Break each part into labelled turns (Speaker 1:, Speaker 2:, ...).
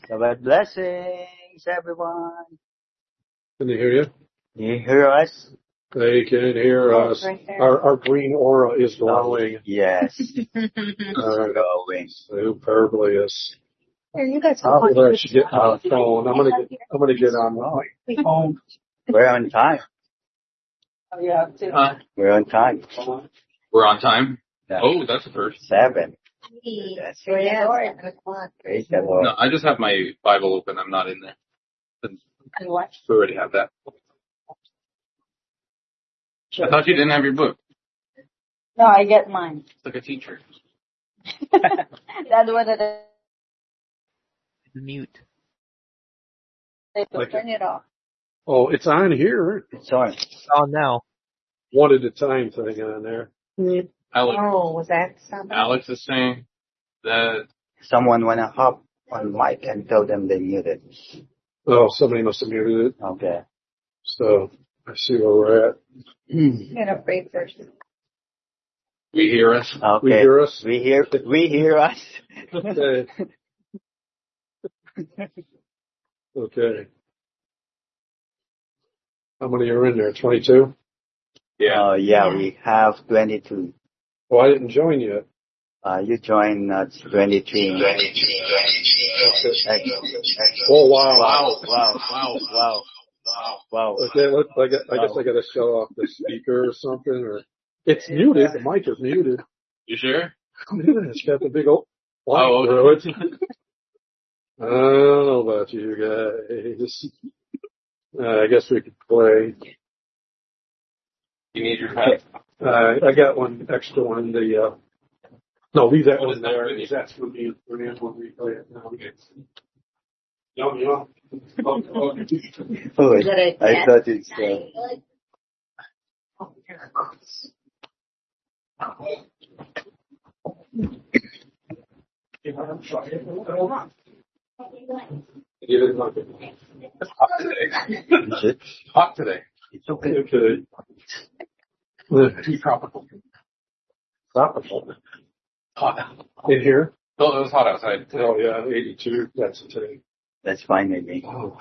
Speaker 1: God blessings, everyone.
Speaker 2: Can they hear you?
Speaker 1: You hear us?
Speaker 2: They can hear us.
Speaker 3: Right there.
Speaker 2: Our green aura is glowing.
Speaker 1: Yes.
Speaker 2: Going. Superbly.
Speaker 3: Here, you guys
Speaker 2: I'll
Speaker 3: can watch
Speaker 2: actually get my phone. I'm gonna get on my phone.
Speaker 1: We're on time.
Speaker 3: Oh, yeah, too.
Speaker 1: We're on time.
Speaker 4: We're on time?
Speaker 1: Yeah.
Speaker 4: Oh, that's a first.
Speaker 1: 7.
Speaker 3: Yes. Yeah, Lord. 7 o'clock.
Speaker 1: Praise the Lord.
Speaker 4: No, I just have my Bible open. I'm not in there.
Speaker 3: You watch?
Speaker 4: We already have that. I thought you didn't have your book.
Speaker 3: No, I get mine.
Speaker 4: It's like a teacher.
Speaker 3: That's what it is.
Speaker 5: Mute.
Speaker 3: They turn it off.
Speaker 2: Oh, it's on here.
Speaker 1: It's on.
Speaker 5: It's on now.
Speaker 2: One at a time thing on there.
Speaker 4: Alex,
Speaker 3: Was that something?
Speaker 4: Alex is saying that
Speaker 1: Someone wanna hop on mic and tell them they muted.
Speaker 2: Oh, somebody must have muted it.
Speaker 1: Okay.
Speaker 2: So I see where we're at.
Speaker 3: I'm gonna pray first.
Speaker 4: we hear us.
Speaker 1: Okay.
Speaker 2: We hear us?
Speaker 1: We hear us.
Speaker 2: Okay. Okay. How many are in there? 22?
Speaker 4: Yeah.
Speaker 1: Yeah, we have 22.
Speaker 2: Oh, I didn't join yet.
Speaker 1: You join 23.
Speaker 2: Oh, wow.
Speaker 1: Wow.
Speaker 2: Okay, I guess I got to shut off the speaker or something. Or it's muted. The mic is muted.
Speaker 4: You sure?
Speaker 2: It's got the big old light
Speaker 4: Oh,
Speaker 2: through it. I don't know about you guys. I guess we could play.
Speaker 4: You need your pet.
Speaker 2: I got one extra one. No, leave that one there. That's for me. When we play it now. Yum.
Speaker 1: Oh,
Speaker 3: Is that a
Speaker 1: I
Speaker 3: cat?
Speaker 1: thought it's
Speaker 2: Give it a look.
Speaker 4: It's hot today. Hot today.
Speaker 1: It's okay.
Speaker 2: Okay. Tropical.
Speaker 4: Hot.
Speaker 2: In here?
Speaker 4: Oh, it was hot outside.
Speaker 2: Oh yeah, 82. That's today.
Speaker 1: That's fine with me.
Speaker 2: Oh.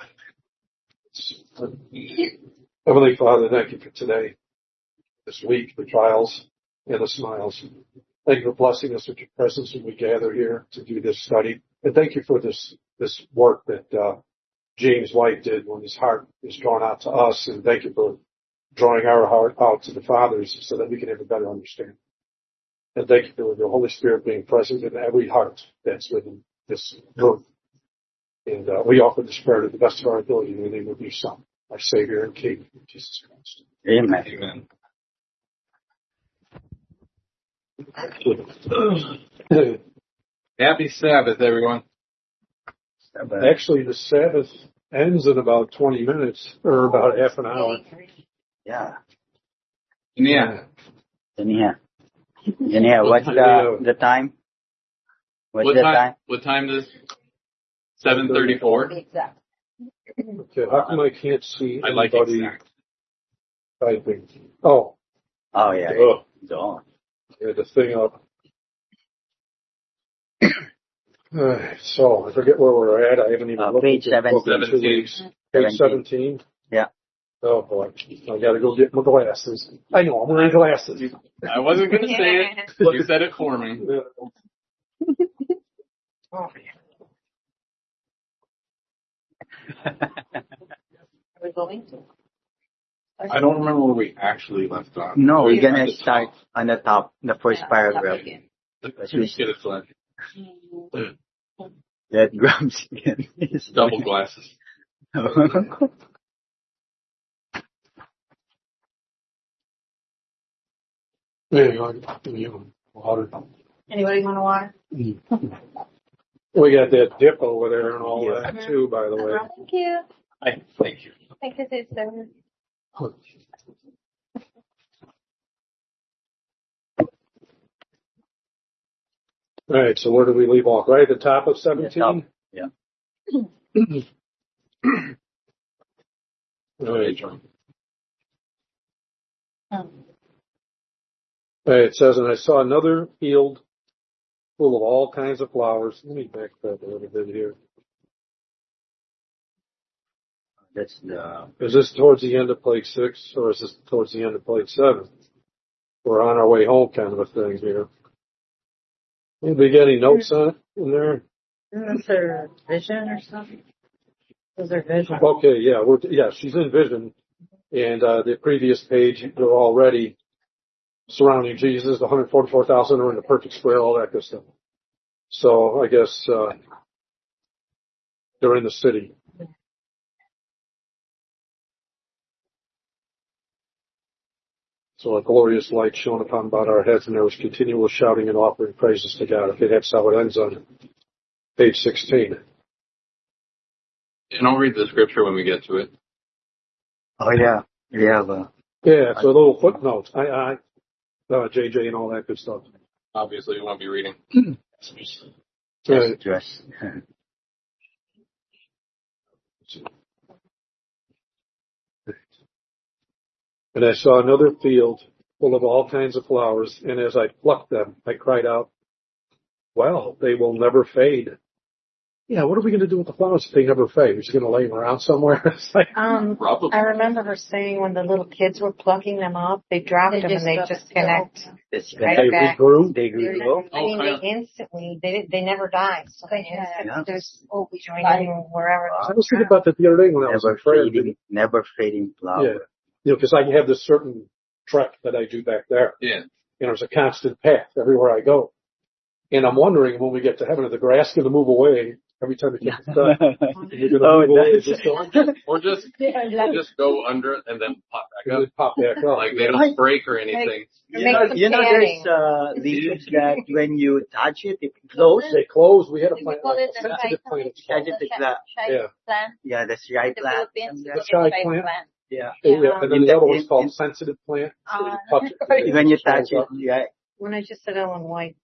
Speaker 2: Heavenly Father, thank you for today, this week, the trials and the smiles. Thank you for blessing us with your presence when we gather here to do this study. And thank you for this work that James White did when his heart is drawn out to us. And thank you for drawing our heart out to the Father's so that we can have a better understanding. And thank you for the Holy Spirit being present in every heart that's within this group. And we offer this prayer to the best of our ability in the name of your Son, our Savior and King, Jesus Christ.
Speaker 1: Amen.
Speaker 4: Happy Sabbath, everyone.
Speaker 2: Actually, the Sabbath ends in about 20 minutes, or about half an hour.
Speaker 1: Yeah.
Speaker 4: Yeah.
Speaker 1: Anyhow, what's the time? What's the time?
Speaker 4: What time is 7:34?
Speaker 3: Exact.
Speaker 2: Okay, how come I can't see
Speaker 4: I like
Speaker 2: anybody
Speaker 4: exact.
Speaker 2: typing? Oh.
Speaker 1: Oh, yeah.
Speaker 2: Oh.
Speaker 1: Dawn.
Speaker 2: Yeah, the thing up. So, I forget where we're at. I haven't even looked
Speaker 1: page
Speaker 2: at the book in 2
Speaker 4: 17.
Speaker 2: weeks. Page 17?
Speaker 1: Yeah.
Speaker 2: Oh, boy. I gotta go get my glasses. I know, I'm wearing glasses.
Speaker 4: I wasn't going to say it. You said it for me.
Speaker 3: Are we going to?
Speaker 4: I don't remember where we actually left off.
Speaker 1: No, we're gonna start on the top, the first paragraph.
Speaker 4: Let's get it flat.
Speaker 1: That grabs again.
Speaker 4: Double glasses.
Speaker 2: There you go. Water.
Speaker 3: Anybody want a water?
Speaker 2: We got that dip over there and all that too, by the way.
Speaker 3: Thank you.
Speaker 4: Thank you.
Speaker 3: Thank you, sister.
Speaker 2: All right, so where do we leave off? Right at the top of 17?
Speaker 1: Yeah.
Speaker 2: All right. It says, and I saw another field full of all kinds of flowers. Let me back that a little bit here.
Speaker 1: That's the...
Speaker 2: Is this towards the end of Plague 6 or is this towards the end of Plague 7? We're on our way home kind of a thing here. Anybody get any notes on it in there?
Speaker 3: Is there vision or something? Is there vision?
Speaker 2: Okay, yeah, she's in vision. And the previous page, they're already surrounding Jesus. The 144,000 are in the perfect square, all that good stuff. So I guess they're in the city. So a glorious light shone upon about our heads, and there was continual shouting and offering praises to God. Okay, that's how it ends on page 16.
Speaker 4: And I'll read the scripture when we get to it.
Speaker 1: Oh, yeah. Yeah,
Speaker 2: so a little footnote. JJ and all that good stuff.
Speaker 4: Obviously, we won't be reading.
Speaker 1: Dress.
Speaker 2: And I saw another field full of all kinds of flowers, and as I plucked them, I cried out, well, they will never fade. Yeah, what are we going to do with the flowers if they never fade? We're just going to lay them around somewhere? It's like,
Speaker 4: Probably.
Speaker 3: I remember her saying when the little kids were plucking them up, they dropped them and they just connect.
Speaker 2: they regrew.
Speaker 1: They grew.
Speaker 3: I mean, they instantly, they never died. So they there's always joining wherever.
Speaker 2: I was thinking about that the other day when I was afraid.
Speaker 1: Never fading flower.
Speaker 2: Yeah. Because I have this certain trek that I do back there.
Speaker 4: Yeah.
Speaker 2: There's a constant path everywhere I go. And I'm wondering when we get to heaven, is the grass going to move away every time it gets done?
Speaker 4: Or just go under it and then pop back up.
Speaker 2: Pop back up.
Speaker 4: Like they don't break or anything.
Speaker 1: There's leaves that when you touch it, it closes.
Speaker 2: They close. We had a plant. Sensitive plant.
Speaker 1: Yeah, the shy plant.
Speaker 2: The shy plant.
Speaker 1: Yeah.
Speaker 2: And then the other one's called sensitive plant.
Speaker 1: When you touch it, yeah.
Speaker 3: When I just said Ellen White,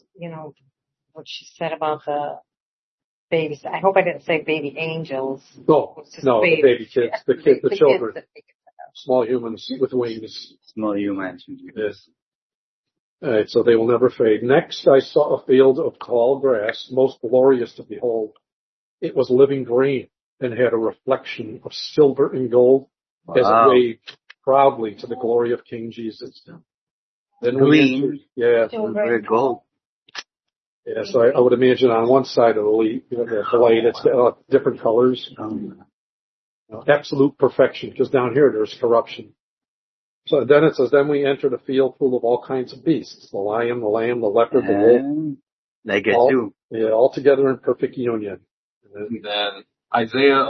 Speaker 3: what she said about the babies. I hope I didn't say baby angels.
Speaker 2: No, the baby kids, the children, small humans with wings.
Speaker 1: Small humans.
Speaker 2: Yes. All right, so they will never fade. Next, I saw a field of tall grass, most glorious to behold. It was living green and had a reflection of silver and gold as it waved proudly to the glory of King Jesus. Then
Speaker 1: green,
Speaker 2: silver
Speaker 1: and gold.
Speaker 2: Yeah, so I would imagine on one side of the blade, it's got different colors. Absolute perfection, because down here there's corruption. So then it says, then we entered a field full of all kinds of beasts, the lion, the lamb, the leopard, the wolf.
Speaker 1: Like a zoo.
Speaker 2: Yeah, all together in perfect union.
Speaker 4: And then Isaiah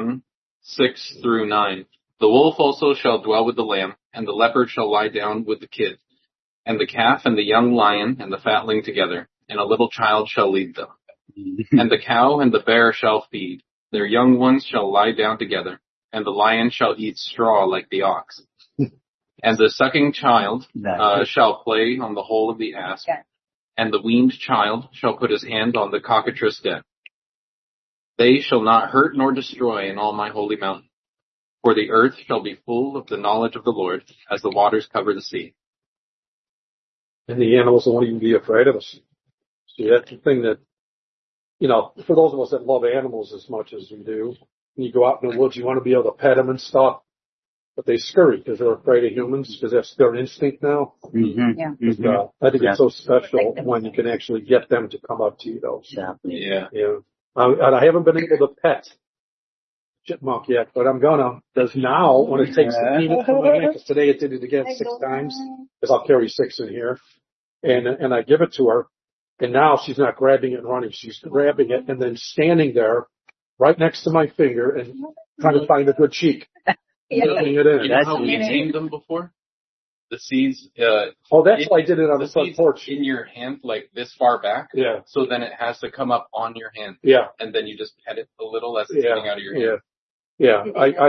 Speaker 4: 11:6-9. The wolf also shall dwell with the lamb, and the leopard shall lie down with the kid, and the calf and the young lion and the fatling together, and a little child shall lead them. And the cow and the bear shall feed, their young ones shall lie down together, and the lion shall eat straw like the ox. And the sucking child shall play on the hole of the asp, and the weaned child shall put his hand on the cockatrice den. They shall not hurt nor destroy in all my holy mountain, for the earth shall be full of the knowledge of the Lord, as the waters cover the sea.
Speaker 2: And the animals won't even be afraid of us. See, that's the thing that, for those of us that love animals as much as we do, when you go out in the woods, you want to be able to pet them and stuff, but they scurry because they're afraid of humans, because that's their instinct now.
Speaker 1: Mm-hmm.
Speaker 3: Yeah.
Speaker 1: Mm-hmm.
Speaker 2: I think it's so special when you can actually get them to come up to you, though.
Speaker 1: Exactly.
Speaker 4: Yeah.
Speaker 2: And I haven't been able to pet chipmunk yet, but I'm gonna. Because now, when it takes the peanut from my hand, because today it did it again 6 times, because I'll carry 6 in here, and I give it to her, and now she's not grabbing it and running, she's grabbing it and then standing there right next to my finger and trying to find a good cheek. Putting it in.
Speaker 4: You know how we tamed them before? The seeds.
Speaker 2: That's why I did it on the front porch.
Speaker 4: In your hand, like this far back.
Speaker 2: Yeah.
Speaker 4: So then it has to come up on your hand.
Speaker 2: Yeah.
Speaker 4: And then you just pet it a little as it's coming out of your hand.
Speaker 2: Yeah.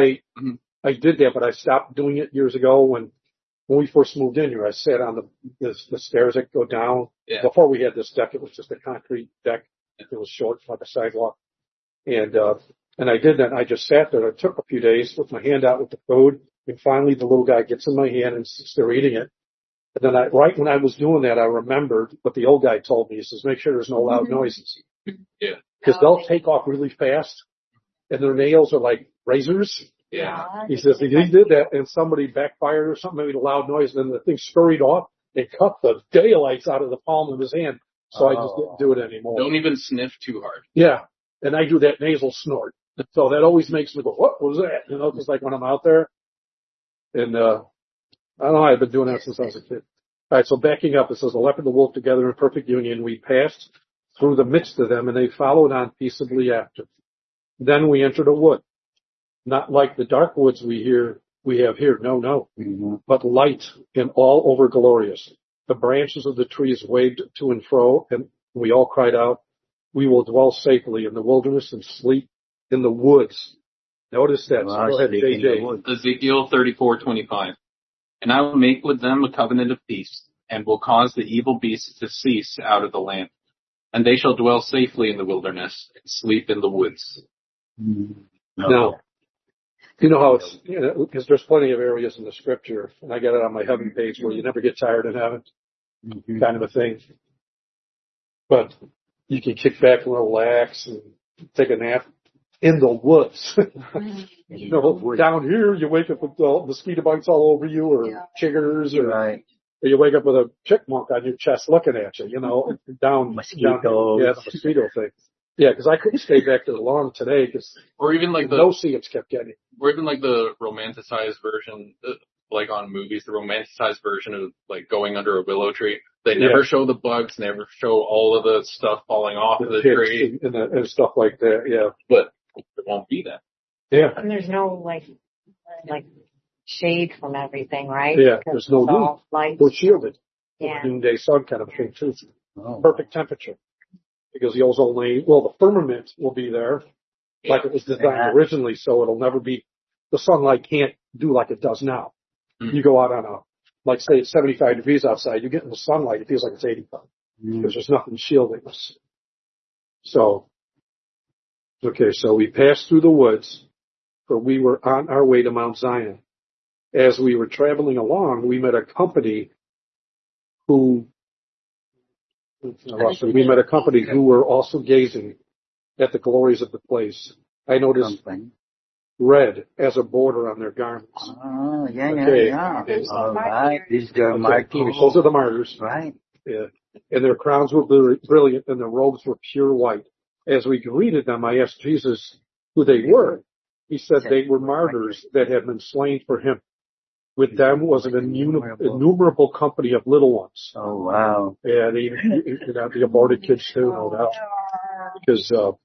Speaker 2: I did that, but I stopped doing it years ago when we first moved in here. I sat on the stairs that go down.
Speaker 4: Yeah.
Speaker 2: Before we had this deck, it was just a concrete deck. It was short, like a sidewalk. And I did that. And I just sat there. It took a few days with my hand out with the food. And finally, the little guy gets in my hand and sits there eating it. And then right when I was doing that, I remembered what the old guy told me. He says, make sure there's no loud noises.
Speaker 4: Yeah.
Speaker 2: Because they'll take off really fast. and their nails are like razors.
Speaker 4: Yeah.
Speaker 2: He says he did that, and somebody backfired or something, made a loud noise, and then the thing scurried off and cut the daylights out of the palm of his hand. So I just didn't do it anymore.
Speaker 4: Don't even sniff too hard.
Speaker 2: Yeah, and I do that nasal snort. So that always makes me go, what was that? You know, just like when I'm out there. And I don't know, I've been doing that since I was a kid. All right, so backing up, it says, the leopard and the wolf together in perfect union. We passed through the midst of them, and they followed on peaceably after. Then we entered a wood. Not like the dark woods we have here. No.
Speaker 1: Mm-hmm.
Speaker 2: But light and all over glorious. The branches of the trees waved to and fro, and we all cried out, we will dwell safely in the wilderness and sleep in the woods. Notice that. So go ahead, JJ.
Speaker 4: Ezekiel 34:25. And I will make with them a covenant of peace, and will cause the evil beasts to cease out of the land. And they shall dwell safely in the wilderness, and sleep in the woods.
Speaker 1: Mm-hmm.
Speaker 2: Now, you know how it's, because there's plenty of areas in the scripture, and I got it on my heaven page where you never get tired in heaven, kind of a thing. But you can kick back and relax and take a nap in the woods. You know, down here you wake up with mosquito bites all over you, or chiggers, or you wake up with a chipmunk on your chest looking at you. You know, down
Speaker 1: mosquitoes.
Speaker 2: Yeah, the mosquito thing. Yeah, because I couldn't stay back there long today because
Speaker 4: or even like
Speaker 2: no seeds kept getting.
Speaker 4: Or even like the romanticized version, like on movies, the romanticized version of like going under a willow tree. They never show the bugs, never show all of the stuff falling off of the tree
Speaker 2: and stuff like that. Yeah,
Speaker 4: but there won't be that.
Speaker 2: Yeah,
Speaker 3: and there's no like shade from everything, right?
Speaker 2: Yeah, there's no
Speaker 3: light.
Speaker 2: We're shielded.
Speaker 3: Yeah.
Speaker 2: Noonday sun kind of thing too. Perfect temperature. Because the ozone layer, the firmament will be there like it was designed originally, so it'll never be, the sunlight can't do like it does now. Mm. You go out on like say it's 75 degrees outside, you get in the sunlight, it feels like it's 85. Because there's nothing shielding us. So, okay, so we passed through the woods, for we were on our way to Mount Zion. As we were traveling along, we met a company who were also gazing at the glories of the place. I noticed red as a border on their garments.
Speaker 1: Oh, yeah. All right. These are martyrs.
Speaker 2: Those are the martyrs.
Speaker 1: Right.
Speaker 2: Yeah. And their crowns were brilliant and their robes were pure white. As we greeted them, I asked Jesus who they were. He said they were martyrs that had been slain for him. With them was an innumerable company of little ones.
Speaker 1: Oh, wow.
Speaker 2: Yeah, the aborted kids too, no doubt. Because,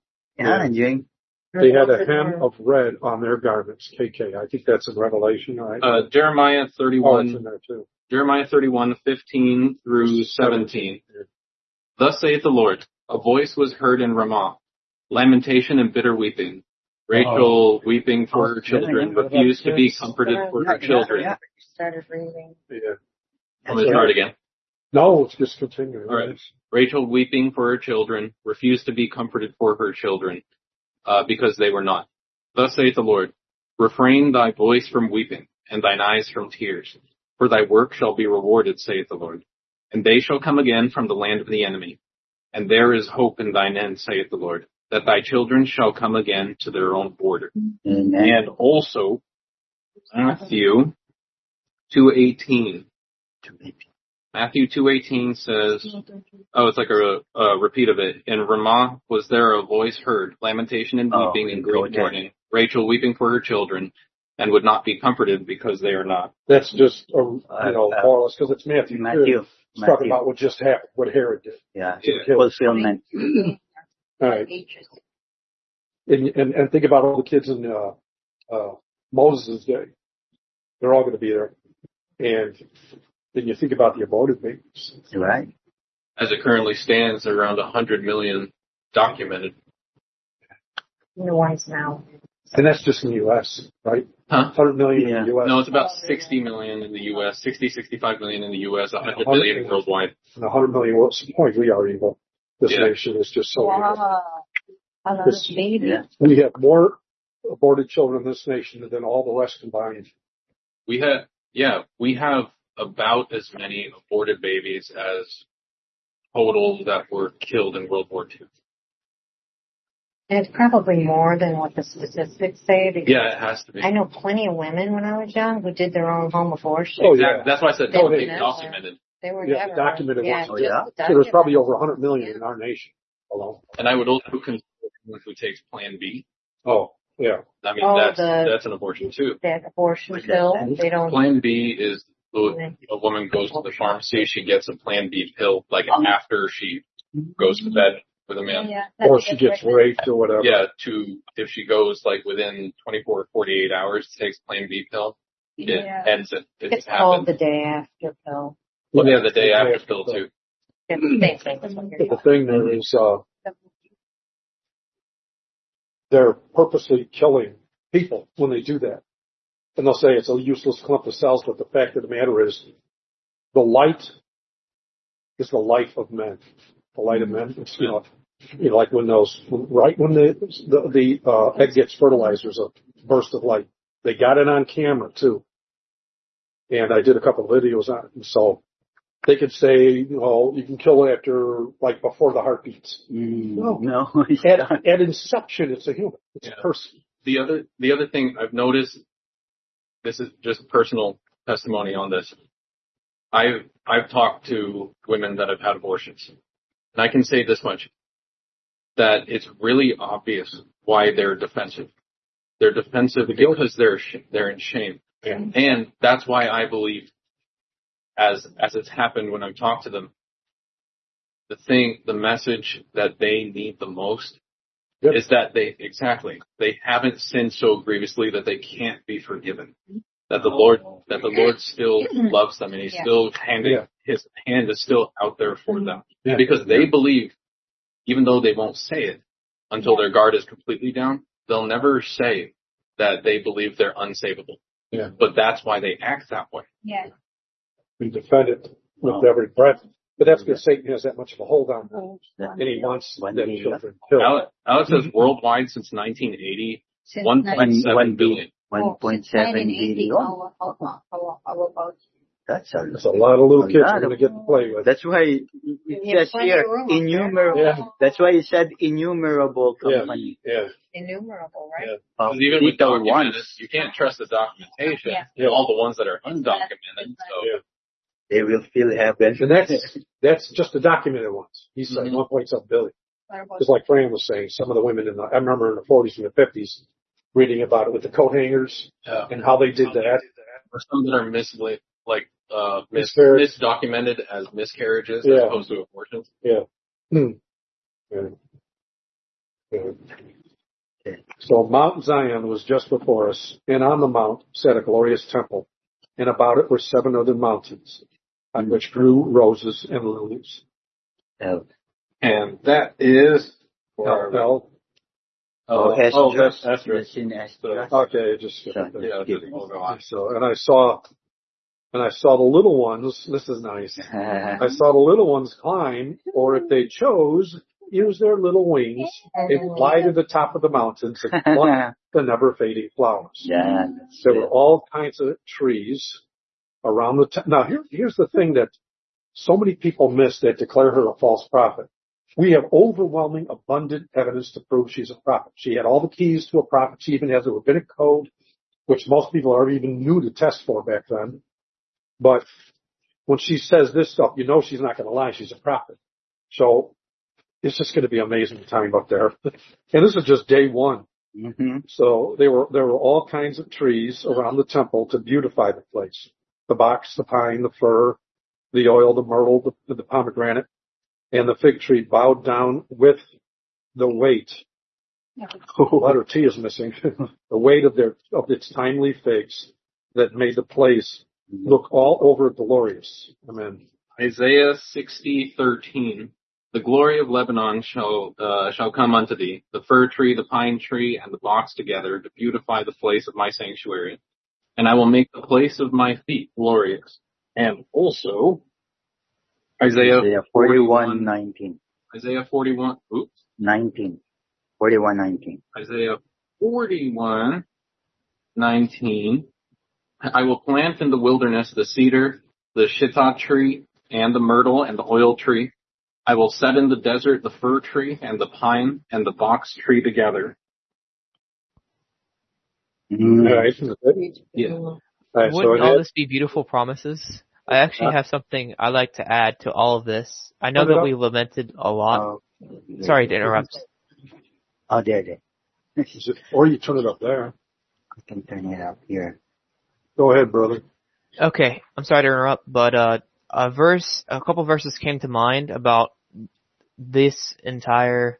Speaker 2: they had a hem of red on their garments. KK, I think that's in Revelation, right?
Speaker 4: Jeremiah 31.
Speaker 2: Oh, it's in there too.
Speaker 4: Jeremiah 31:15 through 17. Thus saith the Lord, a voice was heard in Ramah, lamentation and bitter weeping. Rachel weeping for her children, refused to be comforted for her children.
Speaker 3: Started reading.
Speaker 2: Yeah.
Speaker 4: I'm going to start again.
Speaker 2: No, it's just continuing.
Speaker 4: All right. Rachel weeping for her children, refused to be comforted for her children, because they were not. Thus saith the Lord, refrain thy voice from weeping, and thine eyes from tears. For thy work shall be rewarded, saith the Lord. And they shall come again from the land of the enemy. And there is hope in thine end, saith the Lord, that thy children shall come again to their own border.
Speaker 1: Amen.
Speaker 4: And also, Matthew 2:18. Matthew 2:18 says, it's like a repeat of it. In Ramah was there a voice heard, lamentation and weeping and great mourning. Rachel weeping for her children, and would not be comforted because they are not.
Speaker 2: That's just, more or less, because it's Matthew. It's talking about what just happened, what Herod did.
Speaker 1: Yeah, fulfillment.
Speaker 2: All right. And think about all the kids in Moses' day. They're all going to be there. And then you think about the aborted babies.
Speaker 1: Right.
Speaker 4: As it currently stands, around 100 million documented.
Speaker 3: New ones now.
Speaker 2: And that's just in the U.S., right? 100 million in the U.S.
Speaker 4: No, it's about 60 million in the U.S., 65 million in the U.S., 100 million worldwide.
Speaker 2: And 100 million, what's the point? We are evil. This nation is just so evil. We have more aborted children in this nation than all the rest combined.
Speaker 4: We have about as many aborted babies as total that were killed in World War II.
Speaker 3: And it's probably more than what the statistics say. Because
Speaker 4: Yeah, it has to be.
Speaker 3: I know plenty of women when I was young who did their own home abortion.
Speaker 2: Oh,
Speaker 4: Exactly.
Speaker 2: yeah.
Speaker 4: That's why I said
Speaker 3: They
Speaker 4: don't
Speaker 3: were
Speaker 4: be
Speaker 3: never-
Speaker 4: documented.
Speaker 3: They were
Speaker 2: Yeah,
Speaker 3: never
Speaker 2: documented ones.
Speaker 1: Oh, yeah?
Speaker 3: just
Speaker 2: So there's probably
Speaker 3: documented.
Speaker 2: over 100 million in our nation alone.
Speaker 4: And I would also consider someone who takes Plan B.
Speaker 2: Oh, yeah.
Speaker 4: I mean,
Speaker 3: Oh,
Speaker 4: that's an abortion too.
Speaker 3: that abortion
Speaker 1: What's
Speaker 3: pill.
Speaker 1: that?
Speaker 3: They don't.
Speaker 4: Plan B is a woman goes to the pharmacy, she gets a Plan B pill, like after she goes to bed with a man.
Speaker 5: Yeah.
Speaker 2: Or she gets raped or whatever.
Speaker 4: Yeah, if she goes like within 24 or 48 hours, takes Plan B pill, it
Speaker 5: Yeah.
Speaker 4: ends it.
Speaker 3: It's
Speaker 4: happens.
Speaker 3: called the day after pill.
Speaker 4: Well, yeah, the day after pill too.
Speaker 3: It's the same thing. That's what you're
Speaker 2: But the thing there is, they're purposely killing people when they do that. And they'll say it's a useless clump of cells, but the fact of the matter is, the light is the life of men. The light of men. It's, like when the egg gets fertilized, there's a burst of light. They got it on camera too. And I did a couple of videos on it. And so they could say, you can kill after, like, before the heart beats.
Speaker 1: No.
Speaker 2: At inception, it's a human. It's a person.
Speaker 4: The other thing I've noticed, this is just personal testimony on this. I've talked to women that have had abortions, and I can say this much, that it's really obvious why they're defensive. They're defensive because they're in shame.
Speaker 2: Yeah.
Speaker 4: And that's why I believe, as it's happened when I've talked to them, the message that they need the most is that they haven't sinned so grievously that they can't be forgiven. That the Lord still loves them, and He's still His hand is still out there for them.
Speaker 2: Yeah.
Speaker 4: Because they believe, even though they won't say it until their guard is completely down, they'll never say that they believe they're unsavable.
Speaker 2: Yeah.
Speaker 4: But that's why they act that way.
Speaker 5: Yeah.
Speaker 2: We defend it with every breath. But that's because Satan has that much of a hold on them. And he wants them children killed.
Speaker 4: Alex says worldwide since 1980,
Speaker 5: Since
Speaker 4: 1.7 billion.
Speaker 1: 1.7 billion. That's
Speaker 2: That's a lot of little kids we're going to get to play with.
Speaker 1: That's why it says here, innumerable.
Speaker 2: Yeah.
Speaker 1: That's why it said innumerable company.
Speaker 2: Yeah.
Speaker 3: Innumerable, right?
Speaker 2: Yeah.
Speaker 1: Of
Speaker 4: Because even with
Speaker 1: little
Speaker 4: documented,
Speaker 1: ones,
Speaker 4: you can't trust the documentation.
Speaker 5: Yeah.
Speaker 4: All the ones that are undocumented. So
Speaker 2: Yeah.
Speaker 1: they will still happen.
Speaker 2: And that's just the documented ones. He said 1.7 billion. Just like Fran was saying, some of the women I remember in the 40s and the 50s reading about it with the coat hangers and how they did that.
Speaker 4: or some that are
Speaker 2: Miscarriage.
Speaker 4: misdocumented as miscarriages
Speaker 2: Yeah.
Speaker 4: as opposed to abortions.
Speaker 2: Yeah. Yeah. Yeah. So Mount Zion was just before us, and on the mount sat a glorious temple, and about it were 7 other mountains, on which grew roses and lilies.
Speaker 4: And that is
Speaker 2: L.
Speaker 4: that's Esther.
Speaker 1: That's in Esther.
Speaker 2: Okay, just skip it.
Speaker 4: Yeah, we'll go on.
Speaker 2: So, and I saw the little ones. This is nice. I saw the little ones climb, or if they chose, use their little wings and fly to the top of the mountains and pluck the never-fading flowers.
Speaker 1: Yeah,
Speaker 2: There were all kinds of trees around the now here's the thing that so many people miss that declare her a false prophet. We have overwhelming, abundant evidence to prove she's a prophet. She had all the keys to a prophet. She even has a rabbinic code, which most people are even new to test for back then. But when she says this stuff, she's not going to lie. She's a prophet. So it's just going to be amazing time up there. And this is just day one.
Speaker 1: Mm-hmm.
Speaker 2: So there were all kinds of trees around the temple to beautify the place. The box, the pine, the fir, the oil, the myrtle, the pomegranate, and the fig tree bowed down with the weight. Letter T is missing. The weight of its timely figs that made the place look all over glorious. Amen.
Speaker 4: Isaiah 60:13. The glory of Lebanon shall come unto thee, the fir tree, the pine tree, and the box together to beautify the place of my sanctuary. And I will make the place of my feet glorious. And also, Isaiah
Speaker 1: 41:19.
Speaker 4: Isaiah 41,
Speaker 1: 41:19.
Speaker 4: Isaiah 41:19. I will plant in the wilderness the cedar, the shittah tree, and the myrtle, and the oil tree. I will set in the desert the fir tree and the pine and the box tree together.
Speaker 2: All right.
Speaker 4: Yeah.
Speaker 2: All right,
Speaker 5: Wouldn't all this be beautiful promises? I actually have something I'd like to add to all of this. I know that we lamented a lot. Sorry to interrupt.
Speaker 1: Oh, there.
Speaker 2: Or you turn it up there.
Speaker 1: I can turn it up here.
Speaker 2: Go ahead, brother.
Speaker 5: Okay, I'm sorry to interrupt, but a couple verses came to mind about this entire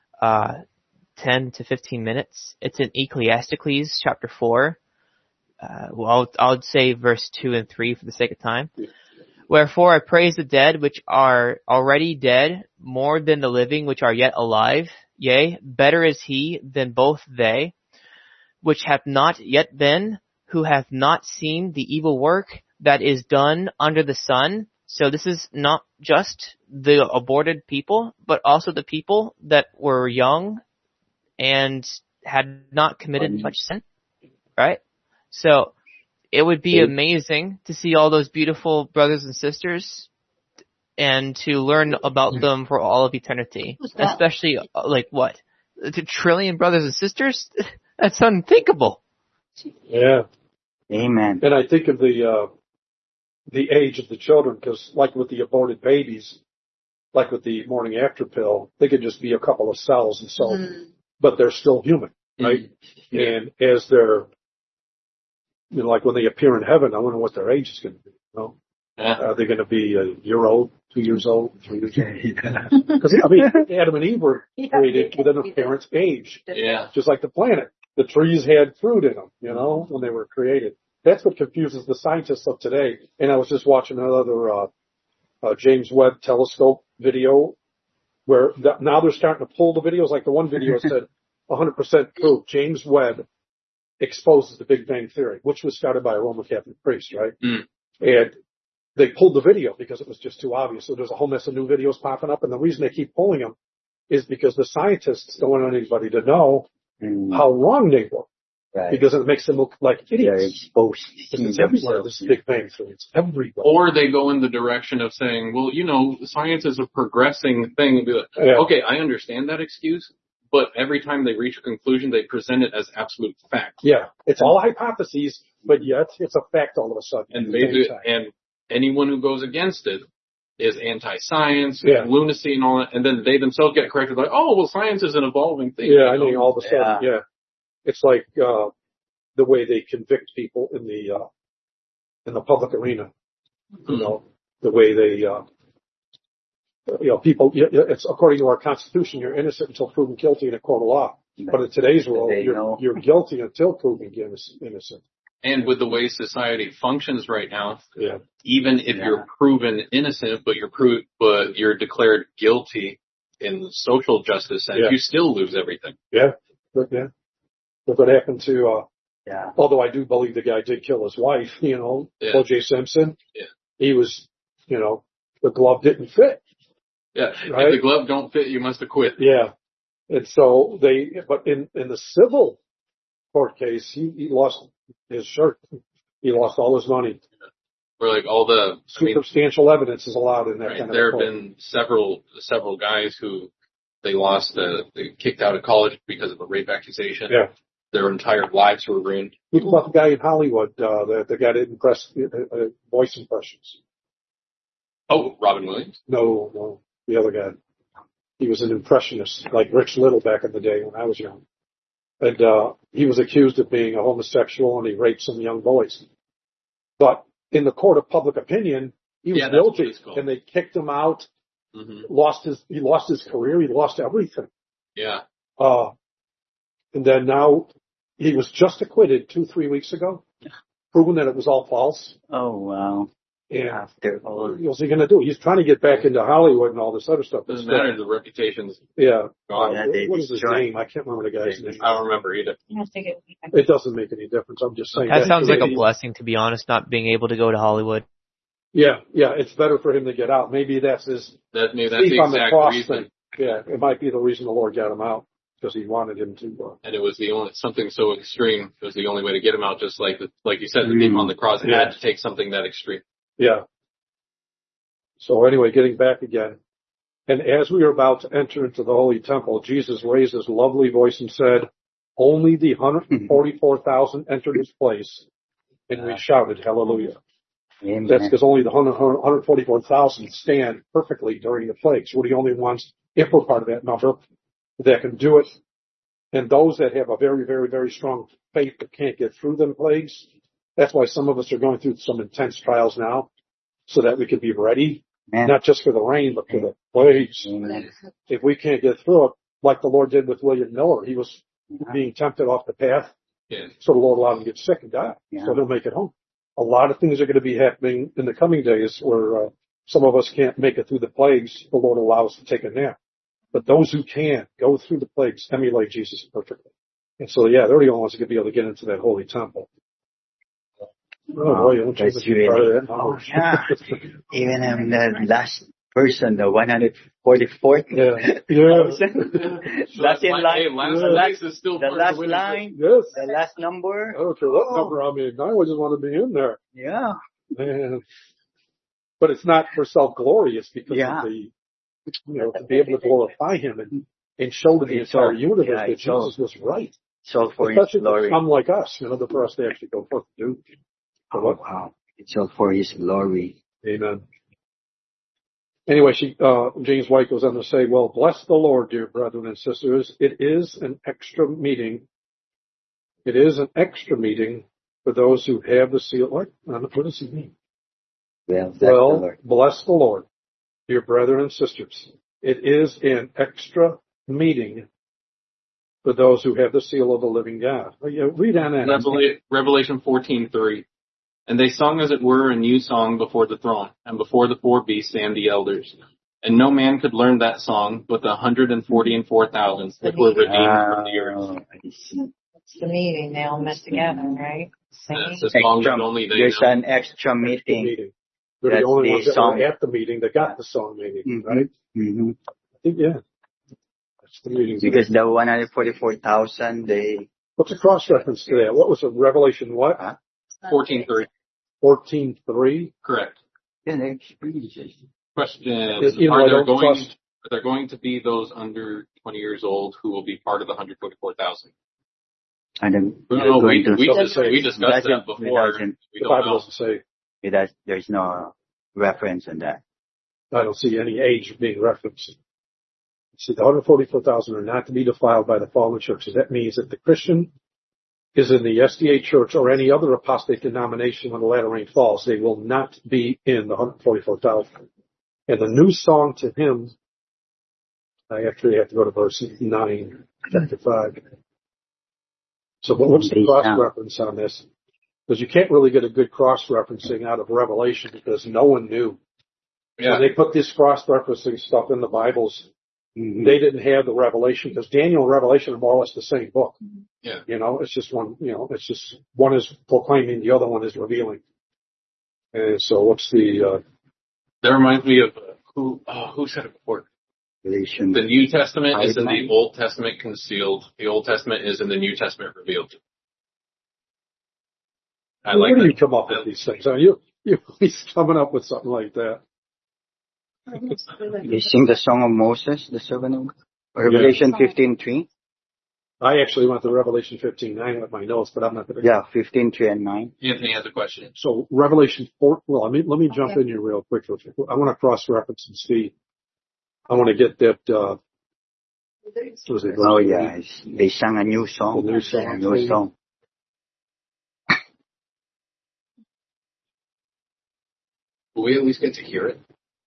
Speaker 5: 10 to 15 minutes. It's in Ecclesiastes chapter 4. I'll say verse 2 and 3 for the sake of time. Wherefore I praise the dead which are already dead more than the living which are yet alive. Yea, better is he than both they which have not yet been, who have not seen the evil work that is done under the sun. So this is not just the aborted people, but also the people that were young and had not committed much sin, right? So it would be amazing to see all those beautiful brothers and sisters and to learn about them for all of eternity. Especially, like what? The trillion brothers and sisters? That's unthinkable.
Speaker 2: Yeah.
Speaker 1: Amen.
Speaker 2: And I think of the age of the children, because like with the aborted babies, like with the morning after pill, they could just be a couple of cells and so, but they're still human, right? And as they're, like when they appear in heaven, I wonder what their age is going to be, Are they going to be a year old, 2 years old, 3 years old? Because, Adam and Eve were created within a parent's age.
Speaker 4: Yeah.
Speaker 2: Just like the planet. The trees had fruit in them, when they were created. That's what confuses the scientists of today. And I was just watching another James Webb telescope video where now they're starting to pull the videos. Like the one video said 100% proof. James Webb exposes the Big Bang Theory, which was started by a Roman Catholic priest, right? And they pulled the video because it was just too obvious. So there's a whole mess of new videos popping up. And the reason they keep pulling them is because the scientists don't want anybody to know how wrong they were. Right. Because it makes them look like idiots.
Speaker 1: They're exposed.
Speaker 2: It's everywhere, this Big Bang Theory. It's everywhere.
Speaker 4: Or they go in the direction of saying, well, science is a progressing thing. And be like, okay, I understand that excuse, but every time they reach a conclusion, they present it as absolute fact.
Speaker 2: Yeah. It's all hypotheses, but yet it's a fact all of a sudden.
Speaker 4: And anyone who goes against it is anti-science, lunacy and all that, and then they themselves get corrected like, oh, well, science is an evolving thing.
Speaker 2: Yeah, I mean, all of a sudden, It's like the way they convict people in the public arena. The way they, people. It's according to our Constitution, you're innocent until proven guilty in a court of law. But in today's world, you're guilty until proven innocent.
Speaker 4: And with the way society functions right now, even if you're proven innocent, but you're declared guilty in social justice sense, you still lose everything.
Speaker 2: Yeah. Look what happened to, although I do believe the guy did kill his wife, O.J. Simpson.
Speaker 4: Yeah.
Speaker 2: He was, the glove didn't fit.
Speaker 4: Yeah.
Speaker 2: Right?
Speaker 4: If the glove don't fit, you must have quit.
Speaker 2: Yeah. And so but in the civil court case, he lost his shirt. He lost all his money.
Speaker 4: Or like all the
Speaker 2: circumstantial evidence is allowed in that kind of court.
Speaker 4: There have been several guys who they kicked out of college because of a rape accusation. Yeah. Their entire lives were ruined.
Speaker 2: Think about the guy in Hollywood, the guy that impressed voice impressions.
Speaker 4: Oh, Robin Williams?
Speaker 2: No, the other guy. He was an impressionist, like Rich Little back in the day when I was young. And he was accused of being a homosexual and he raped some young boys. But in the court of public opinion, he was guilty, and they kicked him out. Mm-hmm. He lost his career. He lost everything.
Speaker 4: Yeah.
Speaker 2: And then now he was just acquitted 2-3 weeks ago, proving that it was all false.
Speaker 1: Oh, wow.
Speaker 2: And what's he going to do? He's trying to get back into Hollywood and all this other stuff.
Speaker 4: Doesn't matter. The reputation's
Speaker 2: gone.
Speaker 1: What
Speaker 2: is his name? I can't remember the guy's name.
Speaker 4: I don't remember either.
Speaker 2: It doesn't make any difference. I'm just saying.
Speaker 5: That sounds like a blessing, to be honest, not being able to go to Hollywood.
Speaker 2: Yeah. It's better for him to get out. Maybe that's his.
Speaker 4: That's the exact reason.
Speaker 2: Thing. Yeah, it might be the reason the Lord got him out, because he wanted him to.
Speaker 4: And it was something so extreme. It was the only way to get him out. Just like you said, the thief on the cross had to take something that extreme.
Speaker 2: Yeah. So anyway, getting back again, And as we were about to enter into the holy temple, Jesus raised his lovely voice and said, only the 144,000 entered his place, and we shouted, hallelujah.
Speaker 1: Amen.
Speaker 2: That's because only the 144,000 stand perfectly during the plagues. We're the only ones, if we're part of that number, that can do it. And those that have a very, very, very strong faith that can't get through them plagues, that's why some of us are going through some intense trials now, so that we can be ready, not just for the rain, but for the plagues. If we can't get through it, like the Lord did with William Miller, he was being tempted off the path, so the Lord allowed him to get sick and die, so he'll make it home. A lot of things are going to be happening in the coming days where some of us can't make it through the plagues. The Lord allows us to take a nap. But those who can go through the plagues emulate Jesus perfectly. And so, they're the only ones that can be able to get into that holy temple. Boy,
Speaker 1: that's really,
Speaker 2: part of that.
Speaker 1: yeah. Even I'm the last person, the 144th. Last in line. The last line.
Speaker 2: Yes.
Speaker 1: The last number.
Speaker 2: I don't care what number I'm in. I just want to be in there.
Speaker 1: Yeah.
Speaker 2: Man. But it's not for self-glory. It's because of the, to be able to glorify him and show to the entire universe that Jesus was right.
Speaker 1: So for his glory.
Speaker 2: Unlike us, for us to actually go forth and do.
Speaker 1: Oh, wow. It's all for his glory.
Speaker 2: Amen. Anyway, James White goes on to say, well, bless the Lord, dear brethren and sisters. It is an extra meeting. It is an extra meeting for those who have the seal. What does he mean? Well, bless the Lord, dear brethren and sisters. It is an extra meeting for those who have the seal of the living God. Read on that.
Speaker 4: Revelation 14:3. And they sung, as it were, a new song before the throne, and before the four beasts and the elders. And no man could learn that song but the 144,000 that were redeemed from the earth.
Speaker 3: It's the meeting. They all met together, right?
Speaker 4: That's a song that only they
Speaker 1: There's
Speaker 4: know.
Speaker 1: an extra meeting.
Speaker 2: They're the only ones that were at the meeting that got the song, maybe, right?
Speaker 1: Mm-hmm.
Speaker 2: I think, that's the meeting.
Speaker 1: Because the 144,000, they...
Speaker 2: What's a cross-reference to that? What was it? Revelation what?
Speaker 4: 14:3.
Speaker 2: 14:3?
Speaker 4: Correct.
Speaker 1: Yeah, they experienced it.
Speaker 4: Question,
Speaker 2: are
Speaker 4: there going to be those under 20 years old who will be part of the 144,000?
Speaker 1: And then
Speaker 4: we discussed that before.
Speaker 2: The Bible doesn't say.
Speaker 1: There's no reference in that.
Speaker 2: I don't see any age being referenced. See, the 144,000 are not to be defiled by the fallen churches. That means that the Christian is in the SDA church or any other apostate denomination when the latter rain falls. They will not be in the 144,000. And the new song to him, I actually have to go to verse 9, chapter 5. So what's the cross-reference on this? Because you can't really get a good cross-referencing out of Revelation because no one knew. Yeah. When they put this cross-referencing stuff in the Bibles, they didn't have the Revelation because Daniel and Revelation are more or less the same book.
Speaker 4: Yeah.
Speaker 2: It's just one, it's just one is proclaiming, the other one is revealing. And so what's the,
Speaker 4: that reminds me of who said it before?
Speaker 1: Revelation.
Speaker 4: The New Testament is in the Old Testament concealed. The Old Testament is in the New Testament revealed.
Speaker 2: Where do you come up with these things? You're always coming up with something like that.
Speaker 1: They sing the song of Moses, the servant of Revelation 15:3.
Speaker 2: I actually went to Revelation 15:9 with my notes, but I'm not going to.
Speaker 1: Yeah, 15:3 and 9.
Speaker 4: Anthony has a question.
Speaker 2: So Revelation 4. Well, let me jump in here real quick. I want to cross-reference and see. I want to get that.
Speaker 1: Oh yeah, they sang a new song.
Speaker 2: A new song.
Speaker 4: Will we at least get to hear it?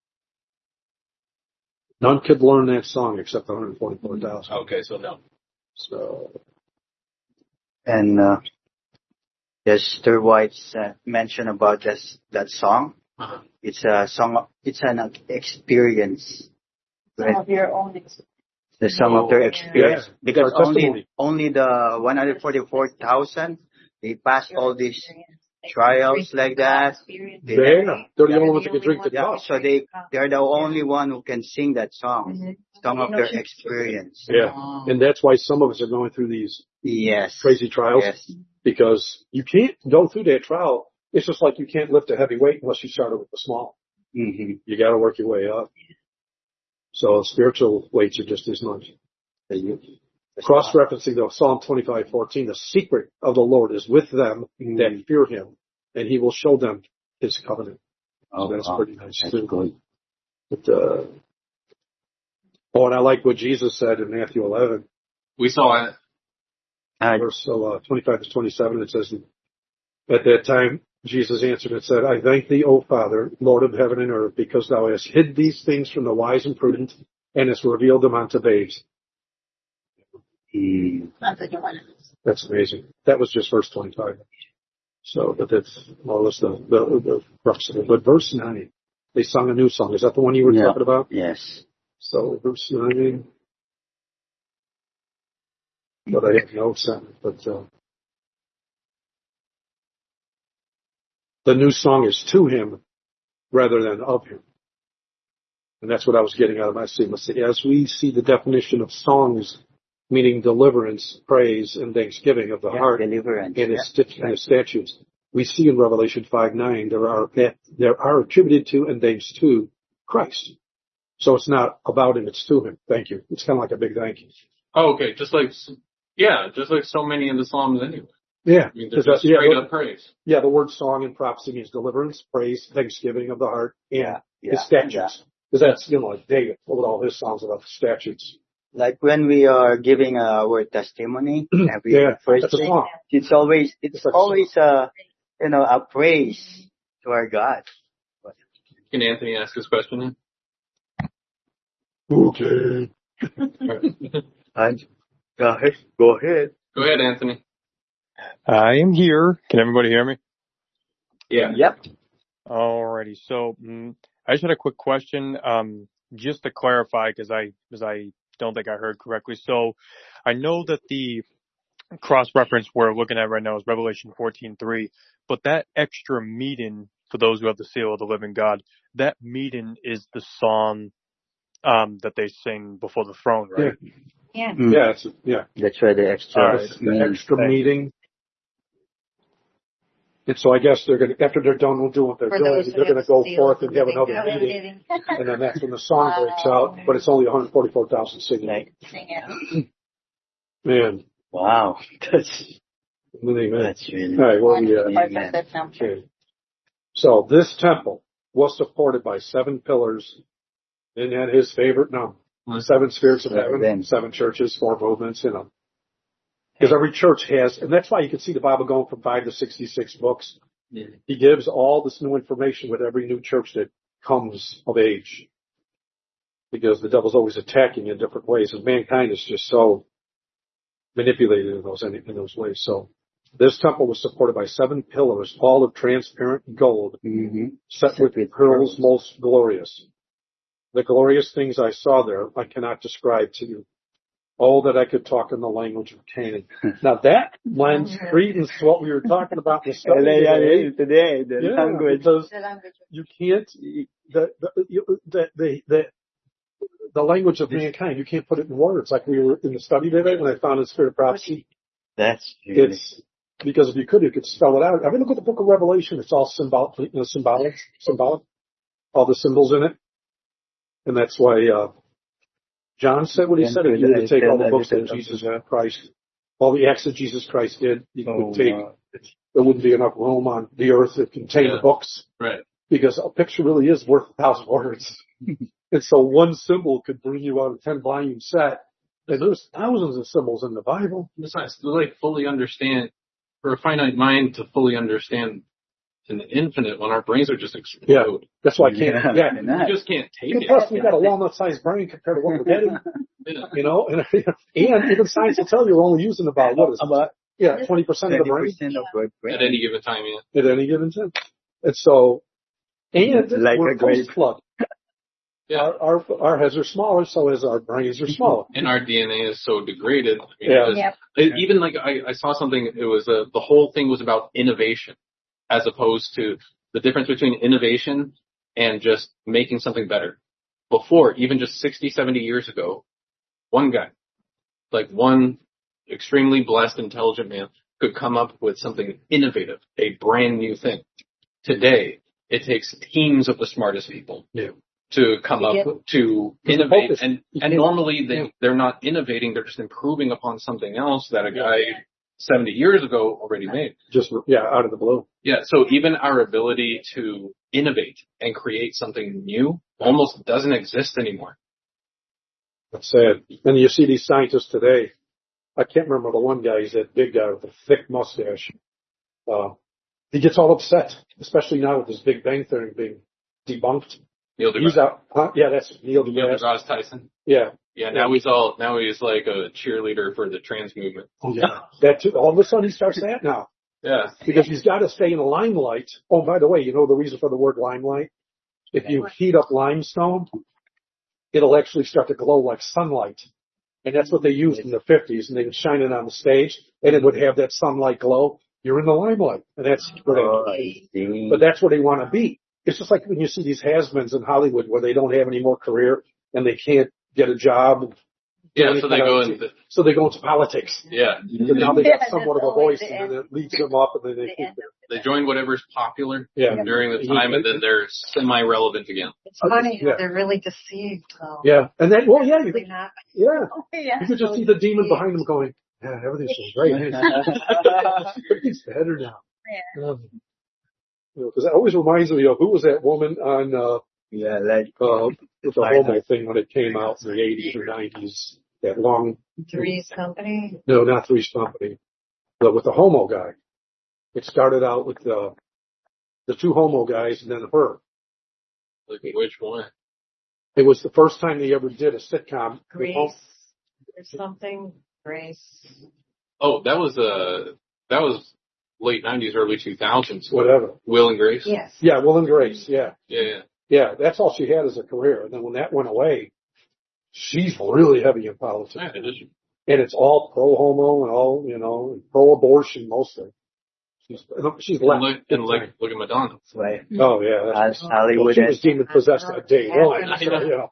Speaker 2: None could learn that song except 144,000.
Speaker 4: Okay, so no.
Speaker 2: So.
Speaker 1: And Mr. White's mention about that song.
Speaker 4: Uh-huh.
Speaker 1: It's a song. It's an experience.
Speaker 3: Some of your own experience.
Speaker 1: The song of their experience, because
Speaker 2: testimony.
Speaker 1: only the 144,000 they passed all these trials like that.
Speaker 2: They're the only ones that can drink the cup.
Speaker 1: So they're the only one who can sing that song, song of their experience.
Speaker 2: Yeah, and that's why some of us are going through these crazy trials, because you can't go through that trial. It's just like you can't lift a heavy weight unless you started with the small. You got to work your way up. So spiritual weights are just as much. Cross-referencing though, Psalm 25:14, the secret of the Lord is with them that fear him, and he will show them his covenant. So that's pretty nice. That's good. But, and I like what Jesus said in Matthew 11.
Speaker 4: We saw it.
Speaker 2: Verse 25-27, it says, at that time, Jesus answered and said, I thank thee, O Father, Lord of heaven and earth, because thou hast hid these things from the wise and prudent, and hast revealed them unto babes. That's amazing. That was just verse 25. So, but that's more or less the crux of it. But verse 9, they sung a new song. Is that the one you were talking about?
Speaker 1: Yes.
Speaker 2: So, verse 9. But I have notes on it. But the new song is to him rather than of him. And that's what I was getting out of my statement. As we see the definition of songs, meaning deliverance, praise, and thanksgiving of the heart,
Speaker 1: deliverance,
Speaker 2: and his statutes, we see in Revelation 5:9 there are attributed to and thanks to Christ. So it's not about him, it's to him. Thank you. It's kind of like a big thank you.
Speaker 4: Oh, okay. Just like so many in the Psalms anyway.
Speaker 2: Yeah.
Speaker 4: I mean, they're just straight up praise.
Speaker 2: Yeah, the word song and prophecy means deliverance, praise, thanksgiving of the heart, and his statutes. Because that's, like David, with all his songs about the statutes.
Speaker 1: Like when we are giving our testimony every first
Speaker 2: that's a
Speaker 1: thing,
Speaker 2: song.
Speaker 1: it's always a praise to our God.
Speaker 4: Can Anthony ask his question?
Speaker 2: Okay.
Speaker 1: And go ahead. Go ahead,
Speaker 4: Anthony.
Speaker 6: I am here. Can everybody hear me?
Speaker 4: Yeah.
Speaker 1: Yep.
Speaker 6: Alrighty. So I just had a quick question, just to clarify, because I don't think I heard correctly. So I know that the cross-reference we're looking at right now is Revelation 14:3, but that extra meeting for those who have the seal of the living God, that meeting is the song that they sing before the throne, right?
Speaker 3: Yeah.
Speaker 2: Yeah.
Speaker 1: That's why the extra
Speaker 2: meeting. And so I guess they're going to, after they're done doing what they're doing, they're going to go forth and have another meeting. And then that's when the song breaks out, but it's only 144,000 singing. Man.
Speaker 1: Wow. That's
Speaker 2: really.
Speaker 1: All
Speaker 2: right, okay. So this temple was supported by 7 pillars, and had his favorite number. 7 spirits of heaven, 7 churches, 4 movements, Because every church has, and that's why you can see the Bible going from 5 to 66 books. Yeah. He gives all this new information with every new church that comes of age. Because the devil's always attacking in different ways, and mankind is just so manipulated in those ways. So this temple was supported by 7 pillars, all of transparent gold, set with pearls most glorious. The glorious things I saw there, I cannot describe to you. Oh, that I could talk in the language of Canaan. Now that lends credence to what we were talking about in the study today. The language. Because you can't, the language of mankind, you can't put it in words. Like we were in the study today when I found in Spirit of Prophecy. It's, because if you could spell it out. I mean, look at the book of Revelation. It's all symbolic, all the symbols in it. And that's why, John said what he said. If you were to take all the books that Jesus Christ, all the acts that Jesus Christ did, you could take, there wouldn't be enough room on the earth to contain the books.
Speaker 4: Right.
Speaker 2: Because a picture really is worth 1,000 words. And so one symbol could bring you out a 10-volume set. And there's thousands of symbols in the Bible.
Speaker 4: Besides, to fully understand, for a finite mind to fully understand in the infinite when our brains are just explode.
Speaker 2: Yeah, that's why I can't. Yeah,
Speaker 4: you just can't take it.
Speaker 2: Plus, we've got a walnut-sized brain compared to what we're getting. And even science will tell you we're only using about 20% of the brain
Speaker 4: at any given time. Yeah,
Speaker 2: at any given time. And so, we're post-flood.
Speaker 4: Yeah.
Speaker 2: Our heads are smaller, so as our brains are smaller.
Speaker 4: And our DNA is so degraded. Even I saw something. It was the whole thing was about innovation, as opposed to the difference between innovation and just making something better. Before, even just 60, 70 years ago, one guy, one extremely blessed, intelligent man, could come up with something innovative, a brand new thing. Today, it takes teams of the smartest people to come up to innovate. And normally they're not innovating, they're just improving upon something else that a guy 70 years ago already made.
Speaker 2: Just, out of the blue.
Speaker 4: Yeah, so even our ability to innovate and create something new almost doesn't exist anymore.
Speaker 2: That's sad. And you see these scientists today. I can't remember the one guy. He's that big guy with the thick mustache. He gets all upset, especially now with this Big Bang Theory being debunked.
Speaker 4: Neil deGrasse.
Speaker 2: He's out. Yeah, that's Neil deGrasse.
Speaker 4: Neil deGrasse Tyson.
Speaker 2: Yeah.
Speaker 4: Yeah, now he's like a cheerleader for the trans movement.
Speaker 2: Oh yeah. That too. All of a sudden he starts that now.
Speaker 4: Yeah.
Speaker 2: Because he's got to stay in the limelight. Oh, by the way, you know the reason for the word limelight? If you heat up limestone, it'll actually start to glow like sunlight. And that's what they used in the 50s, and they would shine it on the stage, and it would have that sunlight glow. You're in the limelight. And that's what but that's what they want to be. It's just like when you see these has-beens in Hollywood where they don't have any more career and they can't get a job.
Speaker 4: Yeah, so they go into
Speaker 2: politics.
Speaker 4: Yeah.
Speaker 2: And now they got somewhat of a voice, and then it leads them up, and then
Speaker 4: they join whatever's popular
Speaker 2: during
Speaker 4: the time, and then they're semi-relevant again.
Speaker 3: It's funny how they're really deceived, though.
Speaker 2: Yeah, and then,
Speaker 3: you
Speaker 2: could just see the demon behind them going, yeah, everything's great. It's better now.
Speaker 3: Yeah.
Speaker 2: Because that always reminds me of, who was that woman on, with the homo thing when it came out in the 80s or 90s, that long.
Speaker 3: Three's Company?
Speaker 2: No, not Three's Company, but with the homo guy. It started out with the two homo guys and then her.
Speaker 4: Look, which one?
Speaker 2: It was the first time they ever did a sitcom.
Speaker 3: Grace or something? Grace.
Speaker 4: Oh, that was late 90s, early 2000s.
Speaker 2: Whatever.
Speaker 4: Will and Grace?
Speaker 3: Yes.
Speaker 2: Yeah, Will and Grace, yeah.
Speaker 4: Yeah.
Speaker 2: Yeah, that's all she had as a career. And then when that went away, she's really heavy in politics.
Speaker 4: Yeah, it is.
Speaker 2: And it's all pro-homo and all, pro-abortion mostly. She's left.
Speaker 4: Look at Madonna.
Speaker 1: Right.
Speaker 2: Oh, yeah.
Speaker 1: Hollywood.
Speaker 2: She was demon-possessed at day one.
Speaker 1: Hollywood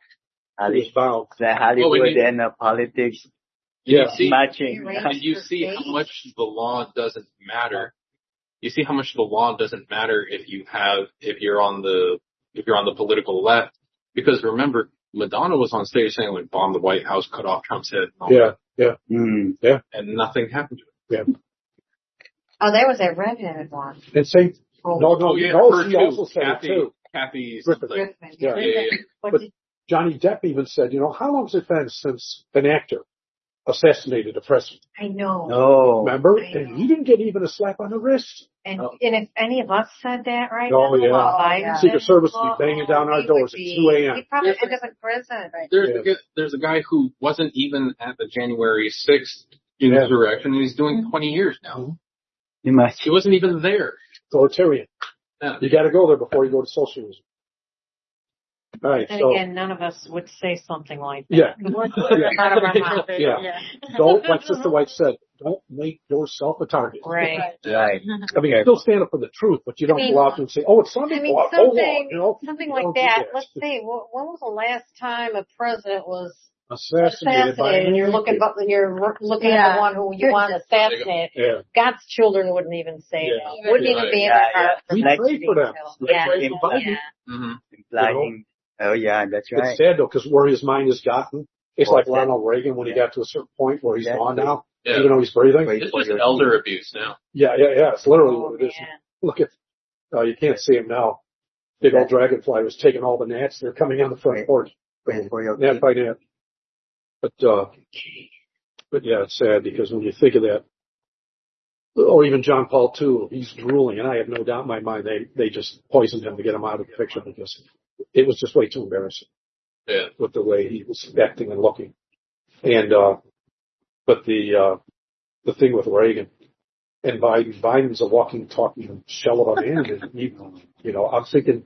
Speaker 1: and politics.
Speaker 2: Yeah.
Speaker 1: Matching.
Speaker 4: And you see how much the law doesn't matter. You see how much the law doesn't matter if you're on the political left. Because remember, Madonna was on stage saying, like, bomb the White House, cut off Trump's head.
Speaker 2: Yeah.
Speaker 4: And nothing happened to it.
Speaker 2: Yeah.
Speaker 3: Oh, there was that redheaded one.
Speaker 2: And say, she also said
Speaker 4: Kathy,
Speaker 2: it too.
Speaker 4: Kathy
Speaker 3: Griffin.
Speaker 2: Yeah.
Speaker 3: But
Speaker 2: But Johnny Depp even said, how long has it been since an actor assassinated a president?
Speaker 3: I know.
Speaker 1: No.
Speaker 2: Remember? And he didn't get even a slap on the wrist.
Speaker 3: And if any of us said that right
Speaker 2: Oh,
Speaker 3: now,
Speaker 2: yeah.
Speaker 3: while Biden
Speaker 2: Secret
Speaker 3: did,
Speaker 2: Service would be banging down our doors at 2 a.m.
Speaker 3: He probably ended up in prison.
Speaker 4: There's a guy who wasn't even at the January 6th insurrection, and he's doing 20 years now. He wasn't even there.
Speaker 2: Authoritarian.
Speaker 4: Yeah.
Speaker 2: You got to go there before you go to socialism. All right.
Speaker 3: And
Speaker 2: So
Speaker 3: again, none of us would say something like that. Out of our mouth.
Speaker 2: Yeah. Don't, like Sister White said, don't make yourself a target.
Speaker 3: Right.
Speaker 1: Right.
Speaker 2: I mean, still stand up for the truth, but you don't go out and say, "Oh, it's Sunday."
Speaker 3: Something like that. Let's see. When was the last time a president was
Speaker 2: assassinated by
Speaker 3: and you're looking at the one who you want to assassinate?
Speaker 2: Yeah.
Speaker 3: God's children wouldn't even say that. Wouldn't even be in their heart.
Speaker 2: We pray for them.
Speaker 1: Implying. Oh yeah, that's right.
Speaker 2: It's sad though, because where his mind has gotten, it's like Ronald Reagan when he got to a certain point where he's gone now, even though he's breathing.
Speaker 4: It's just elder abuse now.
Speaker 2: Yeah. It's literally what it is. Look at, you can't see him now. Big old dragonfly was taking all the gnats. They're coming on the front porch. Gnat by gnat. But yeah, it's sad because when you think of that, or even John Paul II, he's drooling, and I have no doubt in my mind they just poisoned him to get him out of the picture because it was just way too embarrassing.
Speaker 4: Yeah.
Speaker 2: With the way he was acting and looking. And, but the thing with Reagan and Biden's a walking, talking shell of a man. And I'm thinking,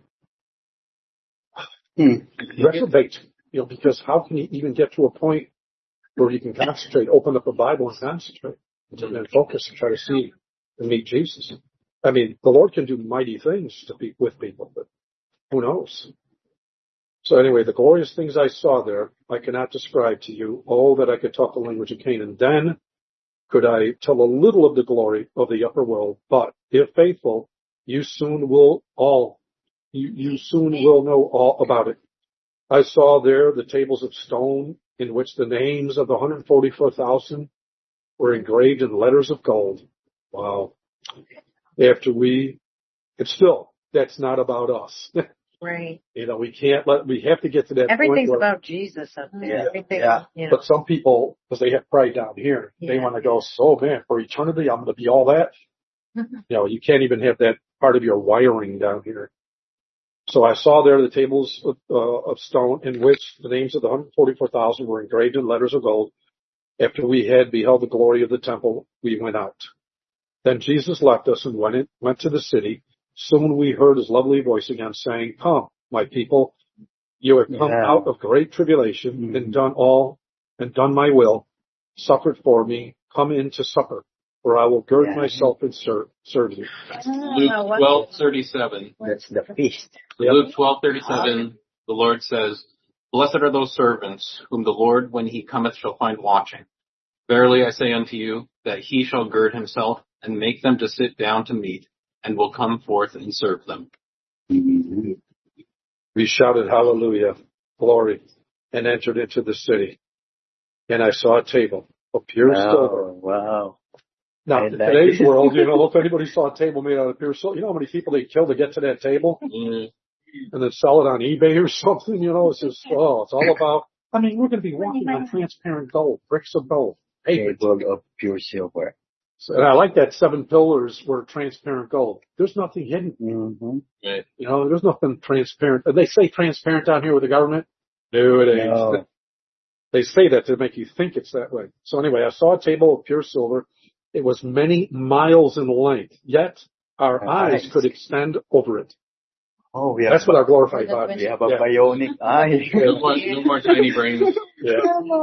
Speaker 2: reprobate, because how can he even get to a point where he can concentrate, open up a Bible and concentrate and then focus and try to see and meet Jesus? I mean, the Lord can do mighty things with people, but who knows? So anyway, the glorious things I saw there, I cannot describe to you. Oh, that I could talk the language of Canaan. Then could I tell a little of the glory of the upper world. But if faithful, you soon will know all about it. I saw there the tables of stone in which the names of the 144,000 were engraved in letters of gold. Wow. It's still, that's not about us.
Speaker 3: Right.
Speaker 2: We have to get to that
Speaker 3: Everything's
Speaker 2: point where,
Speaker 3: about Jesus up there.
Speaker 1: Yeah.
Speaker 3: Everything,
Speaker 1: Yeah.
Speaker 2: but some people, because they have pride down here, they want to go, so man, for eternity, I'm going to be all that. You can't even have that part of your wiring down here. So I saw there the tables of stone in which the names of the 144,000 were engraved in letters of gold. After we had beheld the glory of the temple, we went out. Then Jesus left us and went to the city. Soon we heard his lovely voice again saying, "Come, my people, you have come out of great tribulation and done my will, suffered for me. Come into supper, for I will gird myself and serve you."
Speaker 4: Luke 12:37.
Speaker 1: That's the feast.
Speaker 4: Luke 12:37. The Lord says, "Blessed are those servants whom the Lord, when he cometh, shall find watching. Verily I say unto you, that he shall gird himself and make them to sit down to meat, and will come forth and serve them."
Speaker 1: Mm-hmm.
Speaker 2: We shouted hallelujah, glory, and entered into the city. And I saw a table of pure silver.
Speaker 1: Wow.
Speaker 2: Now, in today's world, if anybody saw a table made out of pure silver, you know how many people they kill to get to that table?
Speaker 4: Mm.
Speaker 2: And then sell it on eBay or something, it's just, it's all about, we're going to be walking on transparent gold, bricks of gold, paper.
Speaker 1: Table of pure silver.
Speaker 2: So, and I like that 7 pillars were transparent gold. There's nothing hidden.
Speaker 1: Mm-hmm.
Speaker 4: Right.
Speaker 2: There's nothing transparent. They say transparent down here with the government. No, it ain't.
Speaker 1: No.
Speaker 2: They say that to make you think it's that way. So anyway, I saw a table of pure silver. It was many miles in length, yet our eyes could extend over it.
Speaker 1: Oh,
Speaker 2: that's what our glorified body.
Speaker 1: We have a bionic eye.
Speaker 4: No more tiny brains.
Speaker 2: Yeah.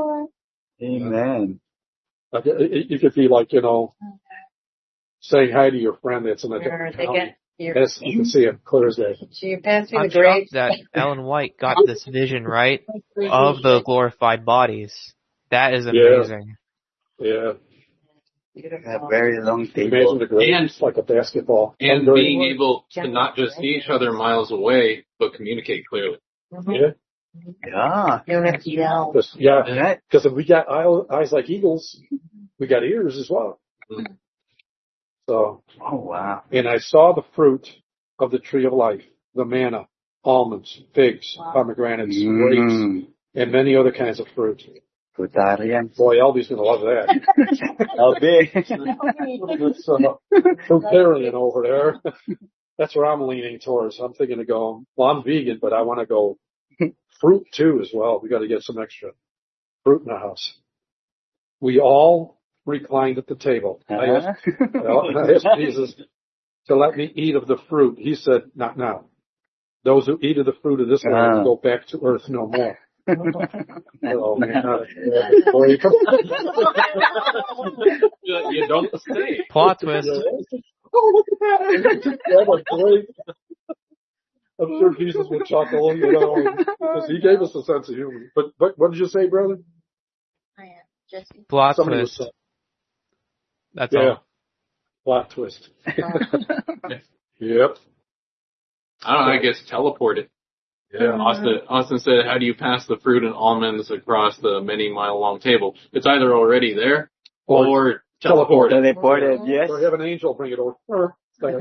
Speaker 1: Amen.
Speaker 2: You could be like, saying hi to your friend that's in a different county. Yes, you can see it clear as day.
Speaker 3: You pass me
Speaker 5: I'm
Speaker 3: the grapes.
Speaker 5: shocked that Ellen White got this vision right of the glorified bodies. That is amazing.
Speaker 2: Yeah.
Speaker 1: A very long table.
Speaker 2: Imagine the grapes,
Speaker 4: And-
Speaker 2: like a basketball.
Speaker 4: And being able to not just see each other miles away, but communicate clearly.
Speaker 2: Yeah.
Speaker 1: Yeah.
Speaker 3: You don't have to yell.
Speaker 1: Right.
Speaker 2: Because if we got eyes like eagles, we got ears as well.
Speaker 4: Mm.
Speaker 2: So,
Speaker 1: Oh, wow.
Speaker 2: and I saw the fruit of the tree of life, the manna, almonds, figs, pomegranates, grapes, and many other kinds of fruit.
Speaker 1: Frutarian.
Speaker 2: Boy, Albie's going to love that.
Speaker 1: I'll be.
Speaker 2: It's fruitarian over there. That's where I'm leaning towards. I'm thinking of going, well, I'm vegan, but I want to go fruit too as well. We got to get some extra fruit in the house. We all reclined at the table. I asked Jesus to let me eat of the fruit. He said, not now. Those who eat of the fruit of this land will go back to earth no more. Oh, man.
Speaker 4: You don't say.
Speaker 5: Plot twist.
Speaker 2: Oh, look at that. That was great. I'm sure Jesus would chuckle, because he gave us a sense of humor. But what did you say, brother?
Speaker 5: Plot
Speaker 2: Somebody
Speaker 5: twist.
Speaker 2: was
Speaker 5: That's
Speaker 2: yeah.
Speaker 5: all.
Speaker 2: Plot twist. Yep.
Speaker 4: I don't know, I guess teleported.
Speaker 2: Yeah.
Speaker 4: Austin said, how do you pass the fruit and almonds across the many mile long table? It's either already there or teleported.
Speaker 1: Teleported, yes.
Speaker 2: Or have an angel bring it over.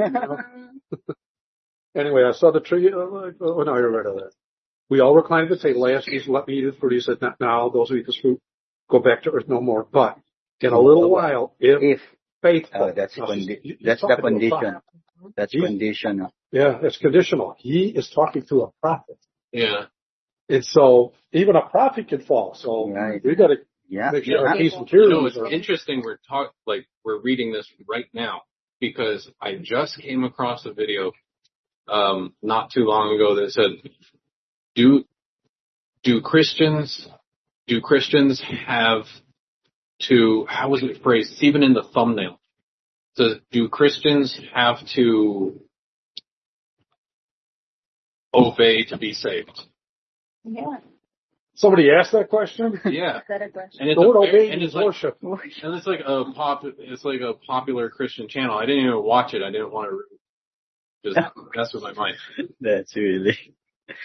Speaker 2: Anyway, I saw the tree. No, you're right on that. We all reclined at the table. I asked Jesus, let me eat this fruit. He said, not now. Those who eat this fruit go back to earth no more. But in a little while, if faithful.
Speaker 1: That's the condition. That's conditional.
Speaker 2: Yeah, it's conditional. He is talking to a prophet.
Speaker 4: Yeah.
Speaker 2: And so even a prophet can fall. So we got to make sure our peace and
Speaker 4: it's interesting. We're reading this right now because I just came across a video not too long ago that said, do Christians have to, how was it phrased? It's even in the thumbnail. It says, do Christians have to obey to be saved?
Speaker 3: Yeah.
Speaker 2: Somebody asked that question?
Speaker 4: Yeah.
Speaker 2: And it's worship.
Speaker 4: And it's like a popular Christian channel. I didn't even watch it. I didn't want to just mess with my mind.
Speaker 1: That's really.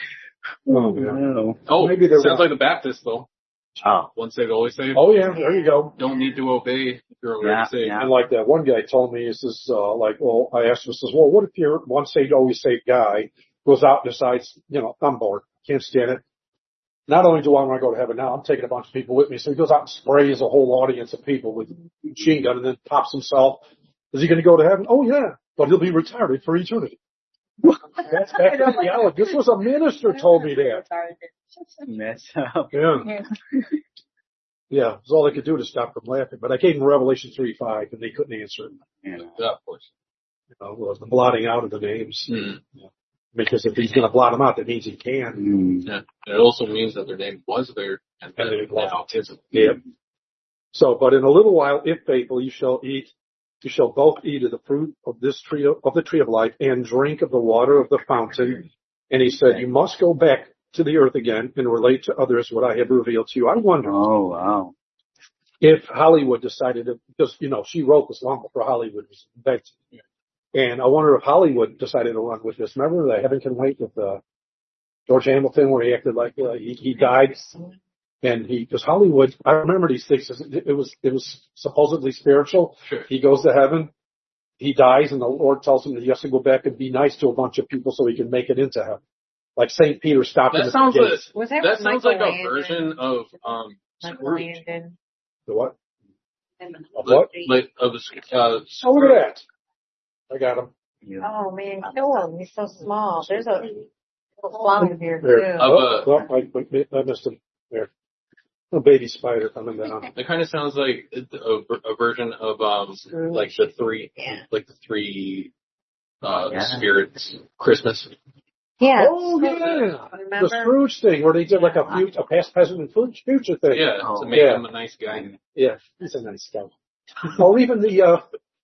Speaker 2: Oh, yeah.
Speaker 1: No.
Speaker 4: Oh,
Speaker 2: Maybe they're
Speaker 4: sounds like the Baptist though.
Speaker 1: Oh.
Speaker 4: Once saved, always saved.
Speaker 2: Oh, yeah, there you go.
Speaker 4: Don't need to obey if you're already
Speaker 1: Yeah,
Speaker 4: saved.
Speaker 1: yeah.
Speaker 2: And like that one guy told me, he says, well, I asked him, says, well, what if you're once saved, always saved guy goes out and decides, I'm bored, can't stand it. Not only do I want to go to heaven now, I'm taking a bunch of people with me. So he goes out and sprays a whole audience of people with a machine gun and then pops himself. Is he going to go to heaven? Oh yeah, but he'll be retarded for eternity. That's back to theology. This was a minister told me that.
Speaker 1: Mess up.
Speaker 2: Yeah. Yeah, it's all they could do to stop from laughing. But I gave them Revelation 3:5 and they couldn't answer it.
Speaker 4: Yeah, of course.
Speaker 2: The blotting out of the names.
Speaker 4: Mm.
Speaker 2: Yeah. Because if he's going to blot them out, that means he can.
Speaker 4: Yeah. It also means that their name was there and
Speaker 2: And they
Speaker 4: now isn't.
Speaker 2: Yeah. So, but in a little while, if faithful, you shall both eat of the fruit of this tree of the tree of life and drink of the water of the fountain. And he said, you must go back to the earth again and relate to others what I have revealed to you. I wonder
Speaker 1: Oh, wow.
Speaker 2: if Hollywood decided to, because, she wrote this long before Hollywood was invented. And I wonder if Hollywood decided to run with this. Remember the Heaven Can Wait with George Hamilton where he acted like he died? And because Hollywood, I remember these things. It was supposedly spiritual.
Speaker 4: Sure.
Speaker 2: He goes to heaven, he dies, and the Lord tells him that he has to go back and be nice to a bunch of people so he can make it into heaven. Like St. Peter stopped him
Speaker 4: That
Speaker 2: at
Speaker 4: sounds
Speaker 2: the
Speaker 4: like
Speaker 2: gates.
Speaker 3: Was that
Speaker 4: that
Speaker 3: what
Speaker 4: sounds
Speaker 3: Michael
Speaker 4: like a
Speaker 3: Landon-
Speaker 4: version of
Speaker 3: Michael
Speaker 4: Scrooge.
Speaker 3: Landon?
Speaker 2: The what? Of what?
Speaker 4: Like of
Speaker 2: Oh, look at that. I got him.
Speaker 1: Yeah.
Speaker 3: Oh man, kill him. He's so small. There's a flower here
Speaker 2: There.
Speaker 3: too.
Speaker 2: I missed him. There. A baby spider coming down.
Speaker 4: It kind of sounds like a version of like the three spirits Christmas.
Speaker 3: Yeah.
Speaker 2: Oh yeah,
Speaker 3: Remember?
Speaker 2: the Scrooge thing where they did like a past, present, and future thing.
Speaker 4: Yeah,
Speaker 1: Oh.
Speaker 4: to make
Speaker 2: Yeah.
Speaker 4: him a nice guy.
Speaker 2: Yeah, he's a nice guy. Or even the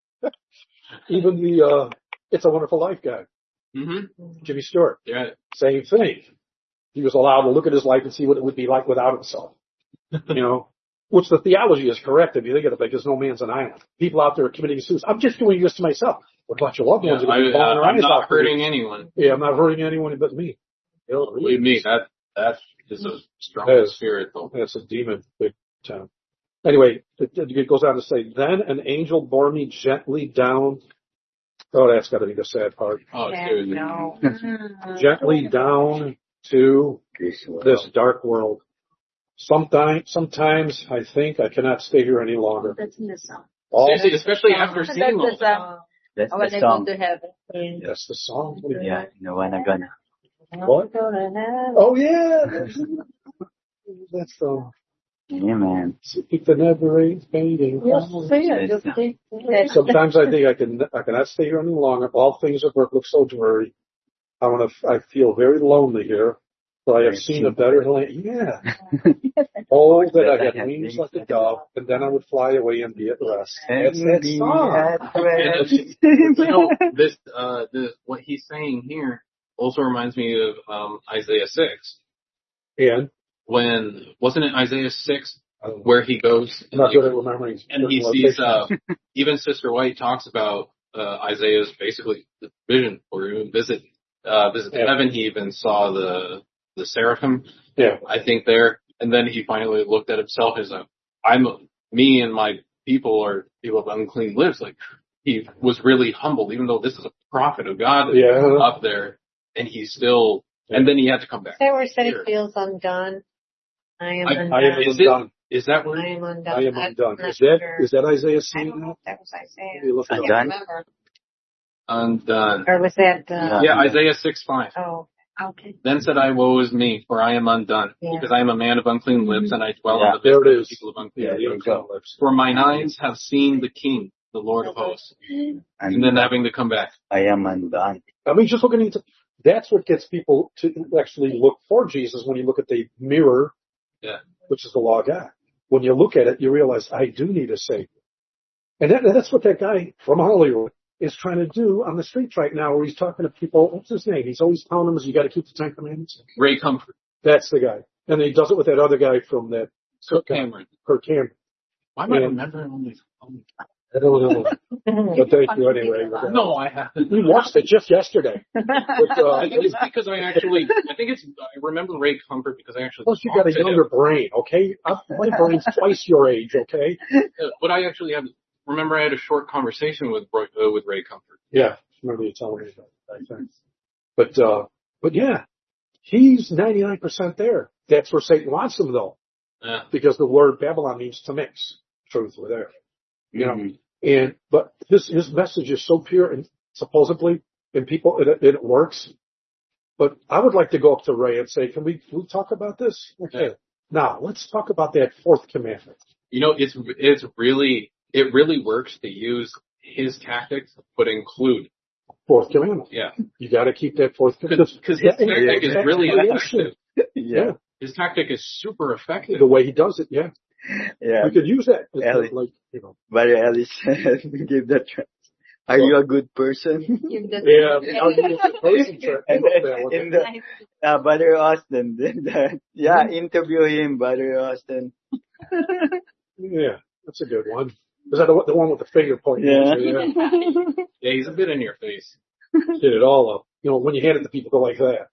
Speaker 2: It's a Wonderful Life guy,
Speaker 4: Mm-hmm.
Speaker 2: Jimmy Stewart.
Speaker 4: Yeah.
Speaker 2: Same thing. He was allowed to look at his life and see what it would be like without himself. Which the theology is correct if you think of it, because no man's an island. People out there are committing suicide. I'm just doing this to myself. What about your loved ones?
Speaker 4: Yeah,
Speaker 2: that are bawling their
Speaker 4: I'm
Speaker 2: eyes
Speaker 4: not
Speaker 2: out for you?
Speaker 4: hurting anyone.
Speaker 2: Yeah, I'm not hurting anyone but me.
Speaker 4: Believe me, that is a strong
Speaker 2: That is.
Speaker 4: spirit though.
Speaker 2: That's a demon, big time. Anyway, it goes on to say, then an angel bore me gently down. Oh, that's got to be the sad part.
Speaker 4: Oh,
Speaker 3: Yeah,
Speaker 4: dude.
Speaker 3: no.
Speaker 2: Gently down to this dark world. Sometimes I think I cannot stay here any longer.
Speaker 7: That's in the song.
Speaker 4: Seriously, especially after
Speaker 7: That's
Speaker 4: seeing all
Speaker 7: the
Speaker 4: that.
Speaker 7: song.
Speaker 1: That's
Speaker 7: When
Speaker 1: the
Speaker 7: I go
Speaker 1: song.
Speaker 7: to heaven.
Speaker 2: That's the song.
Speaker 1: Yeah, when I'm gonna.
Speaker 2: What? Oh yeah, that's the
Speaker 1: Yeah, man.
Speaker 2: Seek the never fading.
Speaker 7: Yes, see it. Just keep it.
Speaker 2: Sometimes I think I cannot stay here any longer. All things at work look so dreary. I feel very lonely here. But I have seen a better land. Yeah. Oh, that I had wings like a dove, and then I would fly away and be at rest. That's that song.
Speaker 4: This what he's saying here also reminds me of Isaiah 6.
Speaker 2: And
Speaker 4: When wasn't it Isaiah 6 where he goes
Speaker 2: I'm not good at remembering.
Speaker 4: and he sees even Sister White talks about Isaiah's basically vision or even visit heaven. He even saw the seraphim.
Speaker 2: Yeah.
Speaker 4: I think there, and then he finally looked at himself as me and my people are people of unclean lips. Like he was really humbled, even though this is a prophet of God up there, and he's still. And then he had to come back.
Speaker 3: Is that where he said he feels undone? I am undone.
Speaker 2: I am undone.
Speaker 4: Is that where?
Speaker 3: I am undone.
Speaker 2: I am undone.
Speaker 3: I'm
Speaker 2: Is
Speaker 3: not
Speaker 2: that
Speaker 3: sure.
Speaker 2: is that Isaiah
Speaker 3: I
Speaker 2: saying
Speaker 3: don't know
Speaker 2: that?
Speaker 3: if that was Isaiah.
Speaker 2: Maybe look it
Speaker 3: I
Speaker 2: up.
Speaker 3: can't
Speaker 1: Undone?
Speaker 3: remember.
Speaker 4: Undone.
Speaker 3: Or was that,
Speaker 4: Yeah, Isaiah 6:5.
Speaker 3: oh,
Speaker 7: Okay.
Speaker 4: Then said I, woe is me, for I am undone,
Speaker 3: Yeah.
Speaker 4: because I am a man of unclean lips, and I dwell
Speaker 1: Yeah,
Speaker 4: in the
Speaker 2: there
Speaker 4: midst
Speaker 2: it
Speaker 4: of
Speaker 2: is.
Speaker 4: the people of unclean
Speaker 2: Yeah,
Speaker 4: lips.
Speaker 2: there you go.
Speaker 4: For mine eyes have seen the King, the Lord of hosts, and then having to come back.
Speaker 1: I am undone.
Speaker 2: I mean, just looking into that's what gets people to actually look for Jesus when you look at the mirror, which is the law of God. When you look at it, you realize I do need a Savior. And that's what that guy from Hollywood is trying to do on the streets right now, where he's talking to people. What's his name? He's always telling them, "You got to keep the Ten Commandments."
Speaker 4: Ray Comfort,
Speaker 2: That's the guy, and he does it with that other guy from that
Speaker 4: Kirk Cameron.
Speaker 2: Kirk Cameron.
Speaker 4: Why am I remembering all these?
Speaker 2: I don't know. But thank you anyway.
Speaker 4: No, I haven't.
Speaker 2: We watched it just yesterday. But,
Speaker 4: I think it's because I remember Ray Comfort because I actually.
Speaker 2: plus, you got a
Speaker 4: talked to him.
Speaker 2: younger brain, okay? My brain's twice your age, okay?
Speaker 4: But I actually remember I had a short conversation with Ray Comfort.
Speaker 2: Yeah, remember you telling me about that. I think. But yeah, he's 99% there. That's where Satan wants him, though, because the word Babylon means to mix truth with error. You know, but his message is so pure and supposedly, and people, it works. But I would like to go up to Ray and say, can we talk about this? Okay.
Speaker 4: Yeah.
Speaker 2: Now, let's talk about that fourth commandment.
Speaker 4: You know, it really works to use his tactics, but include.
Speaker 2: Fourth commandment.
Speaker 4: Yeah.
Speaker 2: You got to keep that fourth commandment.
Speaker 4: Because his tactic is really effective.
Speaker 2: Yeah.
Speaker 4: His tactic is super effective.
Speaker 2: The way he does it, yeah.
Speaker 1: Yeah.
Speaker 2: We could use that.
Speaker 1: Ellie.
Speaker 2: Like, you know.
Speaker 1: Brother Ellis said, give that try. Are you a good person?
Speaker 2: Yeah. I'll give you the person check.
Speaker 1: And then in the, Brother Austin did that. Yeah, interview him, Brother Austin.
Speaker 2: Yeah, that's a good one. Is that the one with the finger pointing?
Speaker 1: Yeah.
Speaker 4: Yeah, he's a bit in your face.
Speaker 2: Did it all up. You know, when you hand it to people, go like that.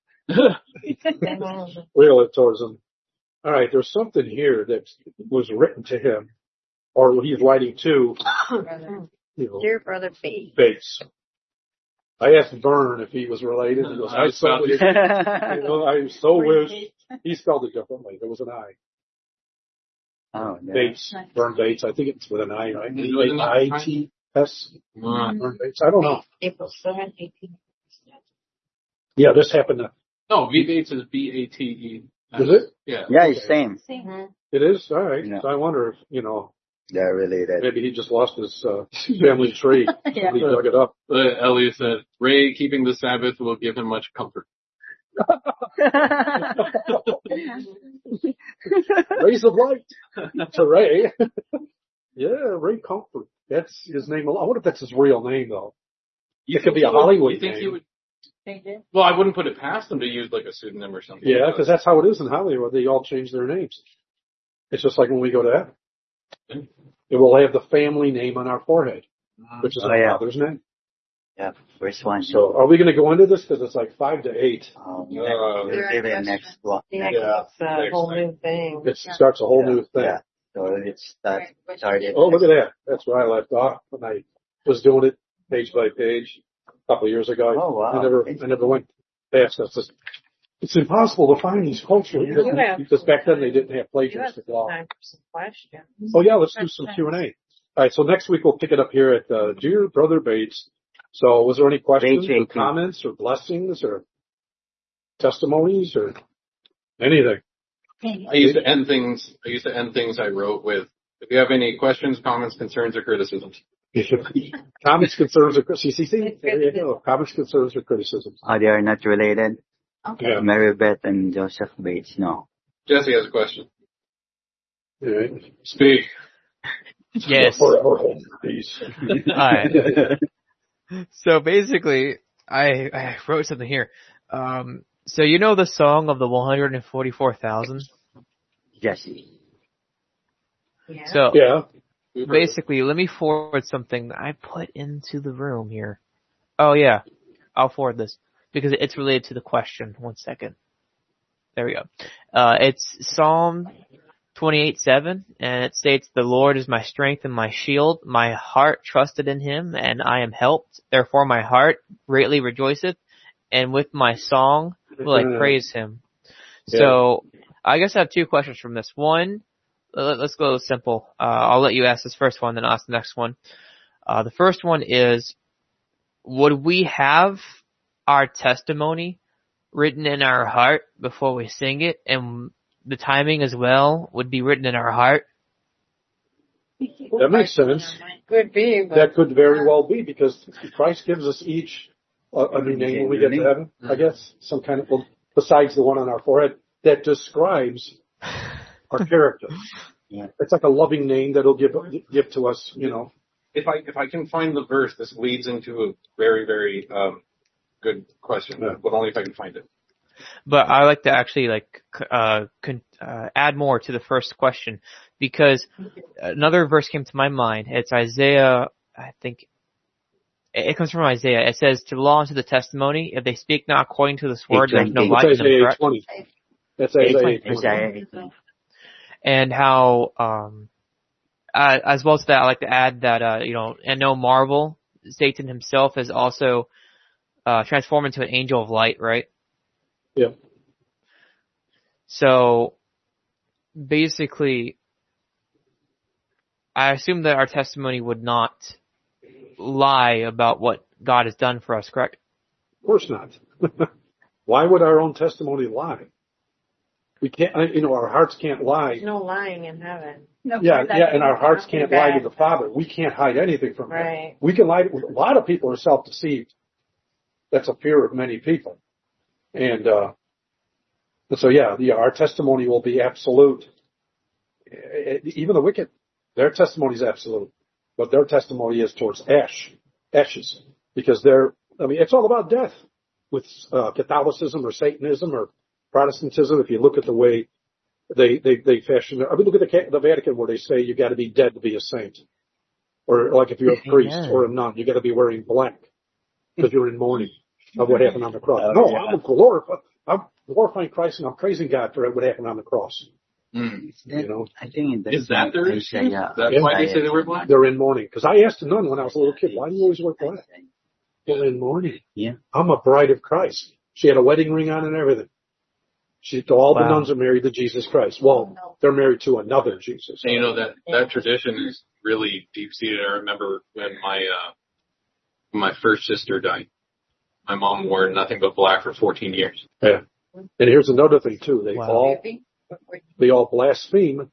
Speaker 2: Wheel it towards them. All right, there's something here that was written to him, or he's writing to, you know,
Speaker 3: Dear Brother Bates.
Speaker 2: Bates. I asked Vern if he was related. He goes, I so wish, I so wish. He spelled it differently. There was an I.
Speaker 1: Oh, yeah.
Speaker 2: Bates, Vern Bates. I think it's with an I, right?
Speaker 4: Is it with an I?
Speaker 2: I-T-S. Vern Bates. I don't know.
Speaker 3: April 7th, 18.
Speaker 2: Yeah, this happened to.
Speaker 4: No, V Bates is B-A-T-E.
Speaker 2: Is it?
Speaker 4: Yeah.
Speaker 1: Yeah, it's same.
Speaker 2: It is? All right.
Speaker 1: Yeah.
Speaker 2: So I wonder if, you know,
Speaker 1: They're related.
Speaker 2: maybe he just lost his family tree.
Speaker 3: Yeah.
Speaker 2: He dug it up.
Speaker 4: Elliot said, Ray keeping the Sabbath will give him much comfort.
Speaker 2: Rays of light to Ray. Yeah, Ray Comfort. That's his name. I wonder if that's his real name, though. It could be a Hollywood
Speaker 4: You think
Speaker 2: name.
Speaker 4: he would? Well, I wouldn't put it past him to use like a pseudonym or something.
Speaker 2: Yeah, because that's how it is in Hollywood. They all change their names. It's just like when we go to heaven. It will have the family name on our forehead, which is our father's name.
Speaker 1: Yeah, first one.
Speaker 2: So are we going to go into this? Because it's like 5 to 8.
Speaker 1: We'll give it next one.
Speaker 3: Yeah,
Speaker 2: Yeah.
Speaker 3: it's a whole new thing.
Speaker 2: It starts a whole new thing.
Speaker 1: Yeah. So it's started.
Speaker 2: Oh, look at that. That's where I left off when I was doing it page by page a couple of years ago.
Speaker 1: Oh, wow.
Speaker 2: I never went past this. It's impossible to find these cultural because back then they didn't have
Speaker 3: You have
Speaker 2: plagiaristic law.
Speaker 3: time for some questions.
Speaker 2: Oh yeah, let's do some Q&A. All right, so next week we'll pick it up here at Dear Brother Bates. So was there any questions or comments or blessings or testimonies or anything?
Speaker 4: I used to end things I wrote with, if you have any questions, comments, concerns, or criticisms.
Speaker 2: Comments, concerns, or criticisms. There you go. Comments, concerns, or criticisms.
Speaker 1: Oh, they are not related?
Speaker 3: Okay.
Speaker 2: Yeah.
Speaker 1: Mary Beth and Joseph Bates, no.
Speaker 4: Jesse has a question.
Speaker 2: All right.
Speaker 4: Speak.
Speaker 5: Yes.
Speaker 2: For our home, please.
Speaker 5: Alright. So basically, I wrote something here. So you know the song of the 144,000?
Speaker 1: Jesse.
Speaker 3: Yeah.
Speaker 5: So
Speaker 2: Yeah.
Speaker 5: basically, let me forward something that I put into the room here. Oh yeah, I'll forward this because it's related to the question. 1 second. There we go. It's Psalm 28:7, and it states, "The Lord is my strength and my shield. My heart trusted in him, and I am helped. Therefore my heart greatly rejoiceth, and with my song will I praise him."
Speaker 2: Yeah.
Speaker 5: So, I guess I have 2 questions from this. One, let's go simple. I'll let you ask this first one, then I'll ask the next one. The first one is, would we have our testimony written in our heart before we sing it, and the timing as well would be written in our heart?
Speaker 2: That makes sense.
Speaker 3: Could be, but
Speaker 2: That could very well be because Christ gives us each a new name when we get to heaven, I guess. Some kind of, well, besides the one on our forehead, that describes our character.
Speaker 1: Yeah.
Speaker 2: It's like a loving name that'll give to us, you know.
Speaker 4: If I can find the verse, this leads into a very, very good question, but only if I can find it.
Speaker 5: But I like to actually add more to the first question. because another verse came to my mind. It's Isaiah, I think, it comes from Isaiah. It says, to the law and to the testimony, if they speak not according to this word, there's no light in them, correct?
Speaker 2: 20. That's Isaiah 20.
Speaker 1: Isaiah 20.
Speaker 5: And how, as well as that, I like to add that, and no marvel, Satan himself is also, transformed into an angel of light, right?
Speaker 2: Yep.
Speaker 5: So, basically, I assume that our testimony would not lie about what God has done for us, correct?
Speaker 2: Of course not. Why would our own testimony lie? We can't, our hearts can't lie.
Speaker 3: There's no lying in heaven.
Speaker 7: No,
Speaker 2: Yeah, and our hearts can't lie to the Father. We can't hide anything from Him.
Speaker 3: Right.
Speaker 2: We can lie. A lot of people are self-deceived. That's a fear of many people. And so, our testimony will be absolute. Even the wicked, their testimony is absolute. But their testimony is towards ashes. Because it's all about death. With Catholicism or Satanism or Protestantism, if you look at the way they fashion look at the Vatican where they say you got to be dead to be a saint. Or like if you're a priest or a nun, you got to be wearing black because you're in mourning of what happened on the cross. I'm glorifying Christ and I'm praising God for what happened on the cross.
Speaker 1: I think
Speaker 4: is that their issue?
Speaker 1: Isaiah.
Speaker 4: That's why they say they wear black?
Speaker 2: They're in mourning. Because I asked a nun when I was a little kid, why do you always wear black? They're in mourning.
Speaker 1: Yeah.
Speaker 2: I'm a bride of Christ. She had a wedding ring on and everything. All the nuns are married to Jesus Christ. Well, they're married to another Jesus.
Speaker 4: And that tradition is really deep-seated. I remember when my first sister died. My mom wore nothing but black for 14 years.
Speaker 2: Yeah. And here's another thing too. They all blaspheme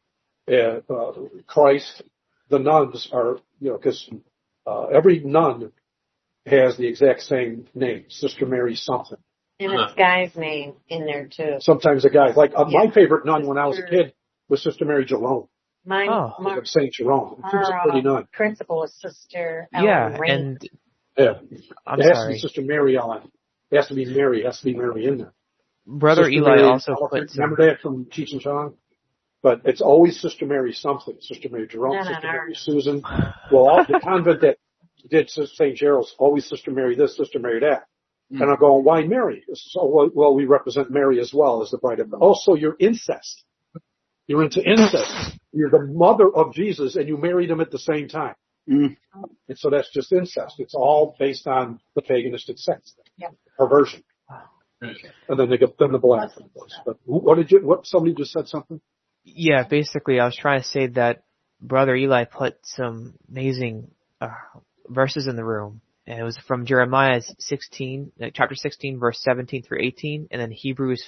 Speaker 2: Christ. The nuns are, because every nun has the exact same name, Sister Mary something.
Speaker 3: And it's Guy's name in there too.
Speaker 2: Sometimes a guy, my favorite nun when I was a kid was Sister Mary Jerome.
Speaker 3: Mine,
Speaker 2: of Saint Jerome. She was a pretty nun.
Speaker 3: Principal is Sister Ellen Rain.
Speaker 2: It has to be Sister Mary Ellen. It has to be Mary. It has to be Mary in there.
Speaker 5: Brother
Speaker 2: Sister
Speaker 5: Eli
Speaker 2: Mary
Speaker 5: also put
Speaker 2: remember that from Cheech and Chong? But it's always Sister Mary something. Sister Mary Jerome, Sister Mary Susan. Well, the convent that did St. Gerald's, always Sister Mary this, Sister Mary that. And I'm going, why Mary? So, well, we represent Mary as well as the bride of God. Also, you're incest. You're into incest. You're the mother of Jesus and you married him at the same time. And so that's just incest. It's all based on the paganistic sex. Perversion. And then the black. But somebody just said something?
Speaker 5: Yeah, basically I was trying to say that Brother Eli put some amazing verses in the room. And it was from Jeremiah 16, chapter 16, verse 17 through 18, and then Hebrews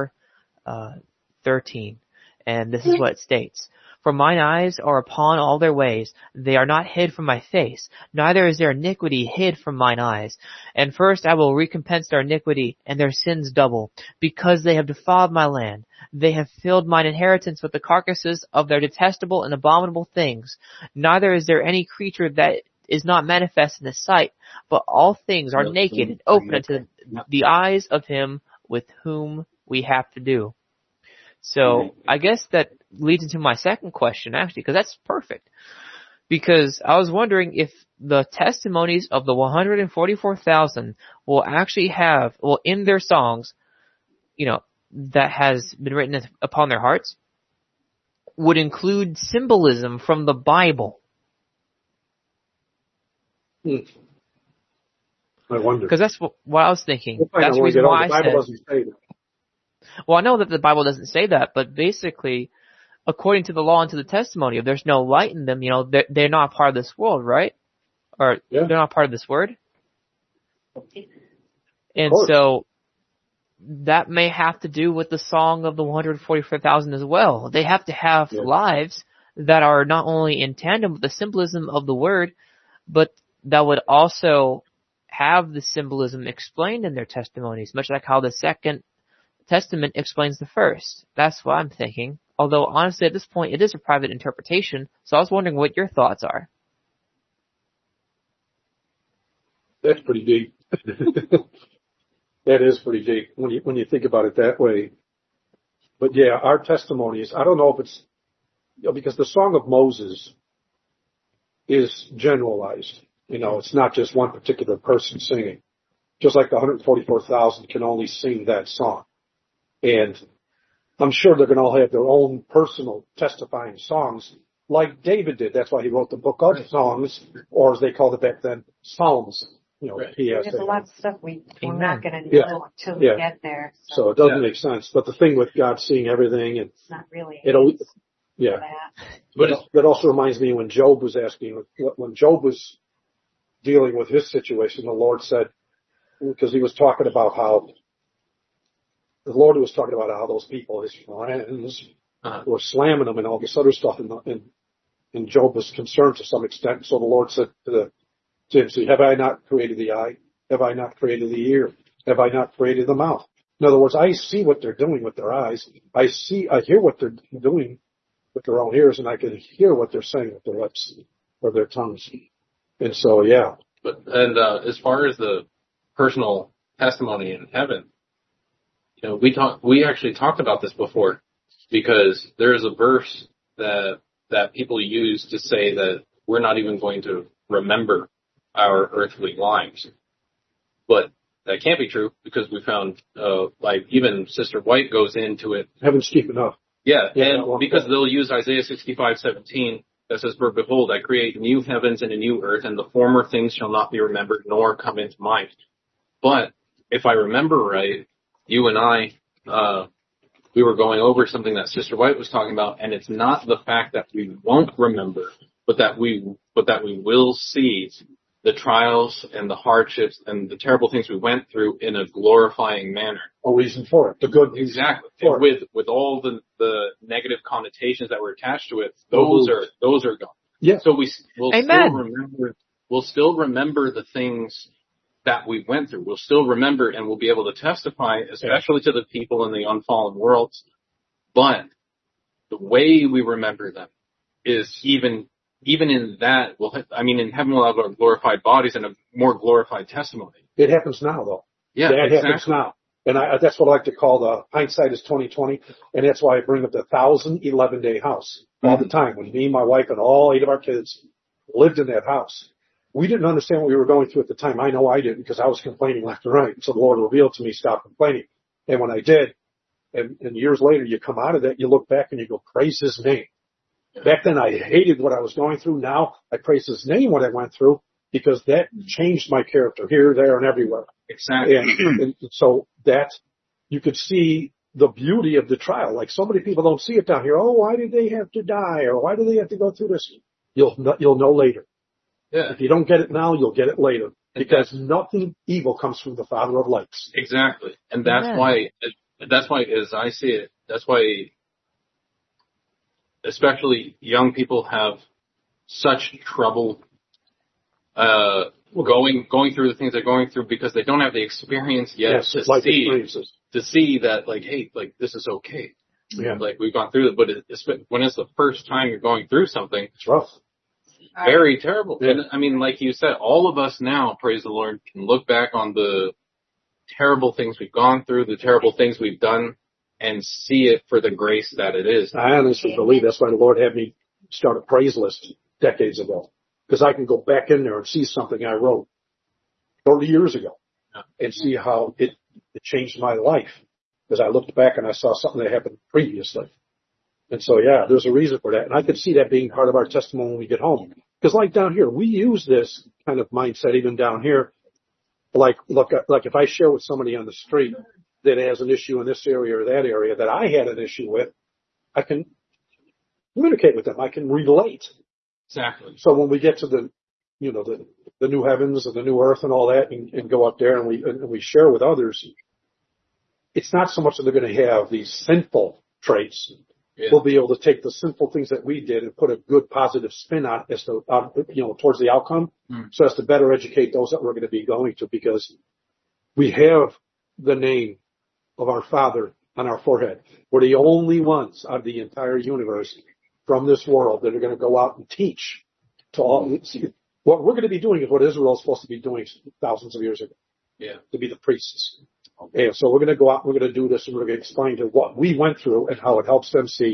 Speaker 5: 4:13. And this is what it states. For mine eyes are upon all their ways. They are not hid from my face. Neither is their iniquity hid from mine eyes. And first I will recompense their iniquity and their sins double, because they have defiled my land. They have filled mine inheritance with the carcasses of their detestable and abominable things. Neither is there any creature that is not manifest in the sight, but all things are naked and open unto the eyes of him with whom we have to do. So I guess that leads into my second question, actually, because that's perfect. Because I was wondering if the testimonies of the 144,000 will actually have, in their songs, that has been written upon their hearts, would include symbolism from the Bible.
Speaker 2: I wonder.
Speaker 5: Because that's what I was thinking. That's the reason why I said.
Speaker 2: The Bible doesn't say that.
Speaker 5: Well, I know that the Bible doesn't say that, but basically, according to the law and to the testimony, if there's no light in them, they're not part of this world, right? Or they're not part of this word. And so that may have to do with the song of the 144,000 as well. They have to have lives that are not only in tandem with the symbolism of the word, but that would also have the symbolism explained in their testimonies, much like how the Second Testament explains the first. That's what I'm thinking. Although, honestly, at this point, it is a private interpretation, so I was wondering what your thoughts are.
Speaker 2: That's pretty deep. That is pretty deep when you think about it that way. But yeah, our testimonies, I don't know if it's because the Song of Moses is generalized. It's not just one particular person singing. Just like the 144,000 can only sing that song. And I'm sure they're going to all have their own personal testifying songs like David did. That's why he wrote the book of songs, or as they called it back then, Psalms.
Speaker 4: Right.
Speaker 3: There's a lot of stuff we're not going to know until we get there.
Speaker 2: So it doesn't make sense. But the thing with God seeing everything, and
Speaker 3: it's not really.
Speaker 2: But that also reminds me when Job was when Job was dealing with his situation, the Lord said, because he was talking about how those people, his friends, were slamming him and all this other stuff, and Job was concerned to some extent. So the Lord said to him, have I not created the eye? Have I not created the ear? Have I not created the mouth? In other words, I see what they're doing with their eyes. I hear what they're doing with their own ears, and I can hear what they're saying with their lips or their tongues. And so, yeah.
Speaker 4: And as far as the personal testimony in heaven, we actually talked about this before, because there is a verse that people use to say that we're not even going to remember our earthly lives. But that can't be true, because we found, even Sister White goes into it.
Speaker 2: Heaven's keeping up.
Speaker 4: Yeah, and because they'll use Isaiah 65:17 that says, "For behold, I create new heavens and a new earth, and the former things shall not be remembered, nor come into mind." But if I remember right, you and I, we were going over something that Sister White was talking about, and it's not the fact that we won't remember, but that we will see the trials and the hardships and the terrible things we went through in a glorifying manner.
Speaker 2: A reason for it. The good reason.
Speaker 4: Exactly. And with all the negative connotations that were attached to it, those are gone.
Speaker 2: Yeah.
Speaker 4: So we'll still remember the things that we went through. We'll still remember, and we'll be able to testify, especially to the people in the unfallen worlds. But the way we remember them is even in that, in heaven we'll have our glorified bodies and a more glorified testimony.
Speaker 2: It happens now, though.
Speaker 4: Yeah,
Speaker 2: that happens now. And that's what I like to call the hindsight is 20/20. And that's why I bring up the 1,011-day house all the time. When me, my wife, and all 8 of our kids lived in that house, we didn't understand what we were going through at the time. I know I didn't, because I was complaining left and right. So the Lord revealed to me, stop complaining. And when I did, and years later, you come out of that, you look back and you go, praise His name. Back then, I hated what I was going through. Now, I praise His name, what I went through, because that changed my character here, there, and everywhere.
Speaker 4: Exactly.
Speaker 2: And so that you could see the beauty of the trial. Like, so many people don't see it down here. Oh, why did they have to die? Or why do they have to go through this? You'll know later.
Speaker 4: Yeah.
Speaker 2: If you don't get it now, you'll get it later. Because nothing evil comes from the Father of lights.
Speaker 4: Exactly. And that's why, as I see it, that's why especially young people have such trouble going through the things they're going through, because they don't have the experience yet to see that, like, hey, like, this is okay.
Speaker 2: Yeah.
Speaker 4: Like, we've gone through it, but when it's the first time you're going through something,
Speaker 2: it's rough.
Speaker 4: Very terrible.
Speaker 2: Yeah.
Speaker 4: And like you said, all of us now, praise the Lord, can look back on the terrible things we've gone through, the terrible things we've done, and see it for the grace that it is.
Speaker 2: I honestly believe that's why the Lord had me start a praise list decades ago. Because I can go back in there and see something I wrote 30 years ago and see how it changed my life. Because I looked back and I saw something that happened previously. And so, yeah, there's a reason for that. And I could see that being part of our testimony when we get home. Because like down here, we use this kind of mindset even down here. Like if I share with somebody on the street that has an issue in this area or that area that I had an issue with, I can communicate with them. I can relate.
Speaker 4: Exactly.
Speaker 2: So when we get to the new heavens and the new earth and all that, and go up there and we share with others, it's not so much that they're going to have these sinful traits. Yeah. We'll be able to take the sinful things that we did and put a good positive spin on as to, towards the outcome, so as to better educate those that we're going to be going to, because we have the name of our Father on our forehead. We're the only ones out of the entire universe from this world that are going to go out and teach to all. What we're going to be doing is what Israel is supposed to be doing thousands of years ago.
Speaker 4: Yeah.
Speaker 2: To be the priests. And so we're going to go out, we're going to do this, and we're going to explain to what we went through and how it helps them see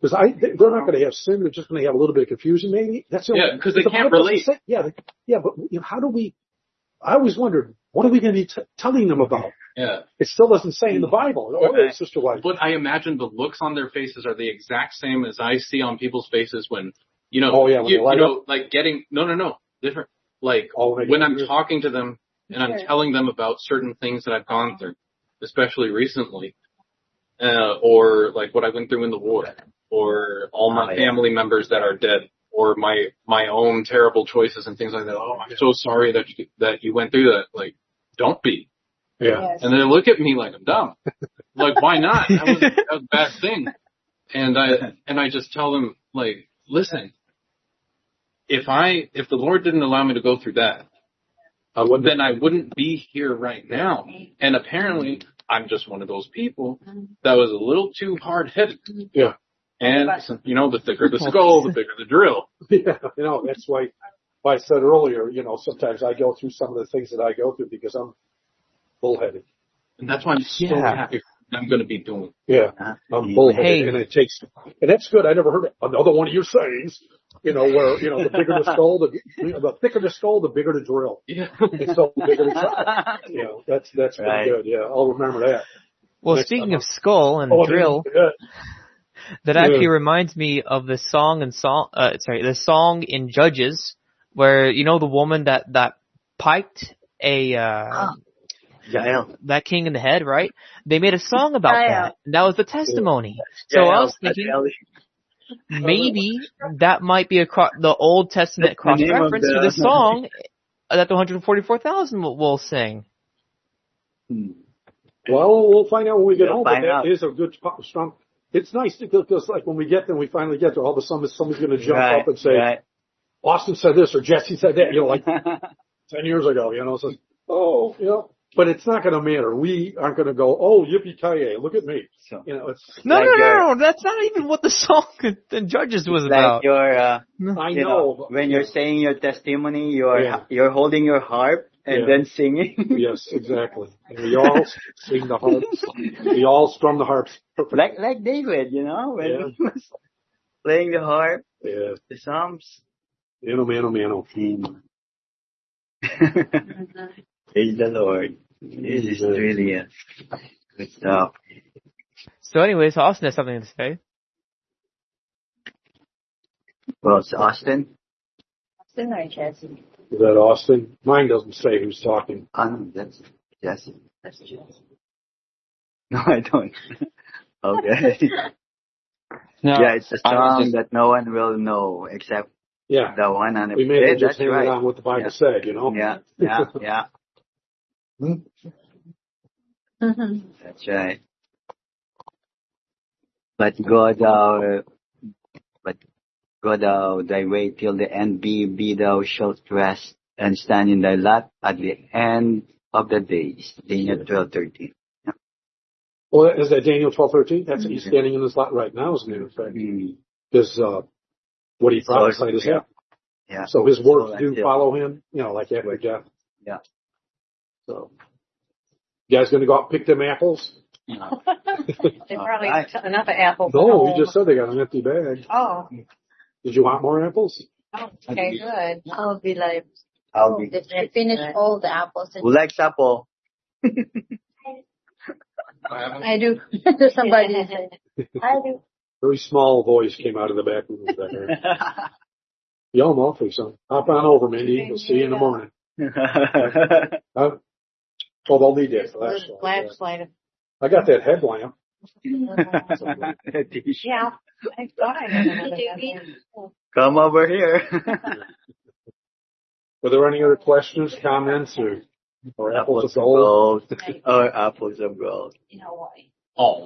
Speaker 2: Because they're not going to have sin. They're just going to have a little bit of confusion, maybe. That's the only,
Speaker 4: because they
Speaker 2: the
Speaker 4: can't
Speaker 2: Bible doesn't
Speaker 4: relate.
Speaker 2: say- yeah, but how do we? I always wondered, what are we going to be telling them about?
Speaker 4: Yeah.
Speaker 2: It still doesn't say in the Bible. Oh,
Speaker 4: Right.
Speaker 2: Sister White.
Speaker 4: But I imagine the looks on their faces are the exact same as I see on people's faces when,
Speaker 2: Oh, yeah, when they light up.
Speaker 4: like getting, no, different. Like
Speaker 2: Oh, they
Speaker 4: when
Speaker 2: get
Speaker 4: I'm
Speaker 2: weird.
Speaker 4: talking to them and I'm telling them about certain things that I've gone through, especially recently, or like what I went through in the war, or all my family members that are dead, or my own terrible choices and things like that. Oh, I'm so sorry that you went through that. Like, don't be.
Speaker 2: Yeah.
Speaker 4: And they look at me like I'm dumb. Like, why not? That was a bad thing. And I just tell them, like, listen, if the Lord didn't allow me to go through that, then I wouldn't be here right now. And apparently, I'm just one of those people that was a little too hard-headed.
Speaker 2: Yeah.
Speaker 4: And, the thicker the skull, the bigger the drill.
Speaker 2: Yeah, that's why I said earlier, sometimes I go through some of the things that I go through because I'm bullheaded.
Speaker 4: And that's why I'm so happy I'm going to be doing.
Speaker 2: Yeah, I'm bullheaded, and that's good. I never heard another one of your sayings, where, the bigger the skull, the thicker the skull, the bigger the drill.
Speaker 4: Yeah.
Speaker 2: And so the bigger the drill. That's pretty good. Yeah, I'll remember that.
Speaker 5: Well, speaking of skull and drill, that actually reminds me of the song in Judges, where, the woman that piked that king in the head, right? They made a song about that. And that was the testimony. So I was thinking, maybe that might be the Old Testament cross-reference to the song that the 144,000 will sing.
Speaker 2: Well, we'll find out when we get home, but that is a good, strong... It's nice because, like, when we get there, we finally get there, all of a sudden somebody's going to jump up and say, Austin said this or Jesse said that, like 10 years ago, so, but it's not going to matter. We aren't going to go, oh, yippee-ki-yay, look at me. So, it's
Speaker 5: no, that's not even what the song in Judges was about.
Speaker 1: Like
Speaker 2: I know.
Speaker 1: When you're saying your testimony, you're holding your harp and then singing.
Speaker 2: Yes, exactly. And we all sing the harps. We all strum the harps.
Speaker 1: Like David, when he was playing the harp, the Psalms.
Speaker 2: Mano.
Speaker 1: Praise the Lord. This is really good stuff.
Speaker 5: So anyways, Austin has something to say.
Speaker 1: Well, it's Austin.
Speaker 7: Austin or Jesse?
Speaker 2: Is that Austin? Mine doesn't say who's talking.
Speaker 1: No, that's Jesse.
Speaker 7: That's Jesse.
Speaker 1: No, I don't. Okay.
Speaker 4: No,
Speaker 1: it's a song that no one will know except the one on the
Speaker 2: we may just hang on what the Bible said,
Speaker 1: Yeah. That's right. But go thou thy way till the end be thou shalt rest and stand in thy lot at the end of the days. Daniel 12:13.
Speaker 2: Well, is that Daniel 12:13? That's he's standing in his lot right now, isn't it? In fact, because what he prophesied is happening.
Speaker 1: Yeah.
Speaker 2: So his words do follow him, like after death.
Speaker 1: Yeah.
Speaker 2: So, you guys going to go out and pick them apples?
Speaker 3: No. They probably enough apples.
Speaker 2: No, we just said they got an empty bag.
Speaker 3: Oh.
Speaker 2: Did you want more apples?
Speaker 3: Okay, good.
Speaker 7: I'll be like,
Speaker 1: Did
Speaker 7: I finish all the apples?
Speaker 1: Who likes apple?
Speaker 7: I do. Somebody said, I do.
Speaker 2: Very small voice came out of the back room there. Y'all know for some. Hop on over, Mindy. We'll see you in the morning. Oh, they'll need that flashlight. I got that headlamp.
Speaker 3: Yeah, I thought I had another.
Speaker 1: Come over here.
Speaker 2: Were there any other questions, comments, or apples of gold?
Speaker 1: Or apples of gold.
Speaker 7: In Hawaii.
Speaker 4: Oh.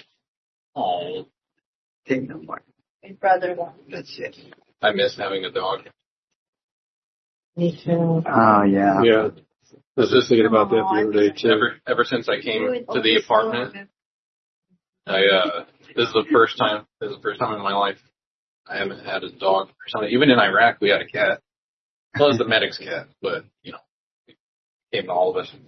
Speaker 1: Take no more.
Speaker 7: My brother won.
Speaker 1: That's it.
Speaker 4: I miss having a dog.
Speaker 3: Me too.
Speaker 1: Oh, yeah.
Speaker 2: Yeah. I was just thinking about that the other day, too.
Speaker 4: Ever since I came to the apartment, this is the first time in my life I haven't had a dog or something. Even in Iraq, we had a cat. Well, it was the medic's cat, but, it came to all of us.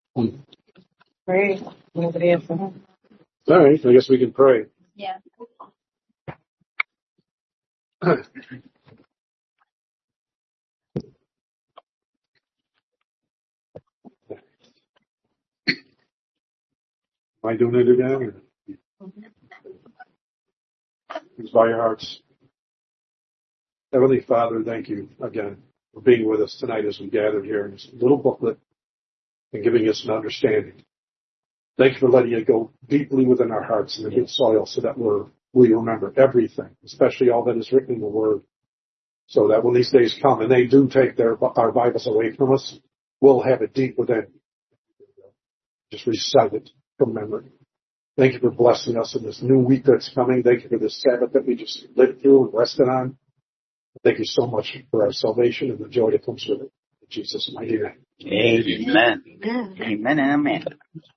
Speaker 3: Great. Nobody else.
Speaker 2: All right. I guess we can pray.
Speaker 7: Yeah.
Speaker 2: I doing it again? Please bow your hearts. Heavenly Father, thank you again for being with us tonight as we gathered here in this little booklet and giving us an understanding. Thank you for letting it go deeply within our hearts in the good soil so that we remember everything, especially all that is written in the Word, so that when these days come and they do take our Bibles away from us, we'll have it deep within. Just recite it from memory. Thank you for blessing us in this new week that's coming. Thank you for this Sabbath that we just lived through and rested on. Thank you so much for our salvation and the joy that comes with it. In Jesus' mighty name.
Speaker 1: Amen. Amen and amen.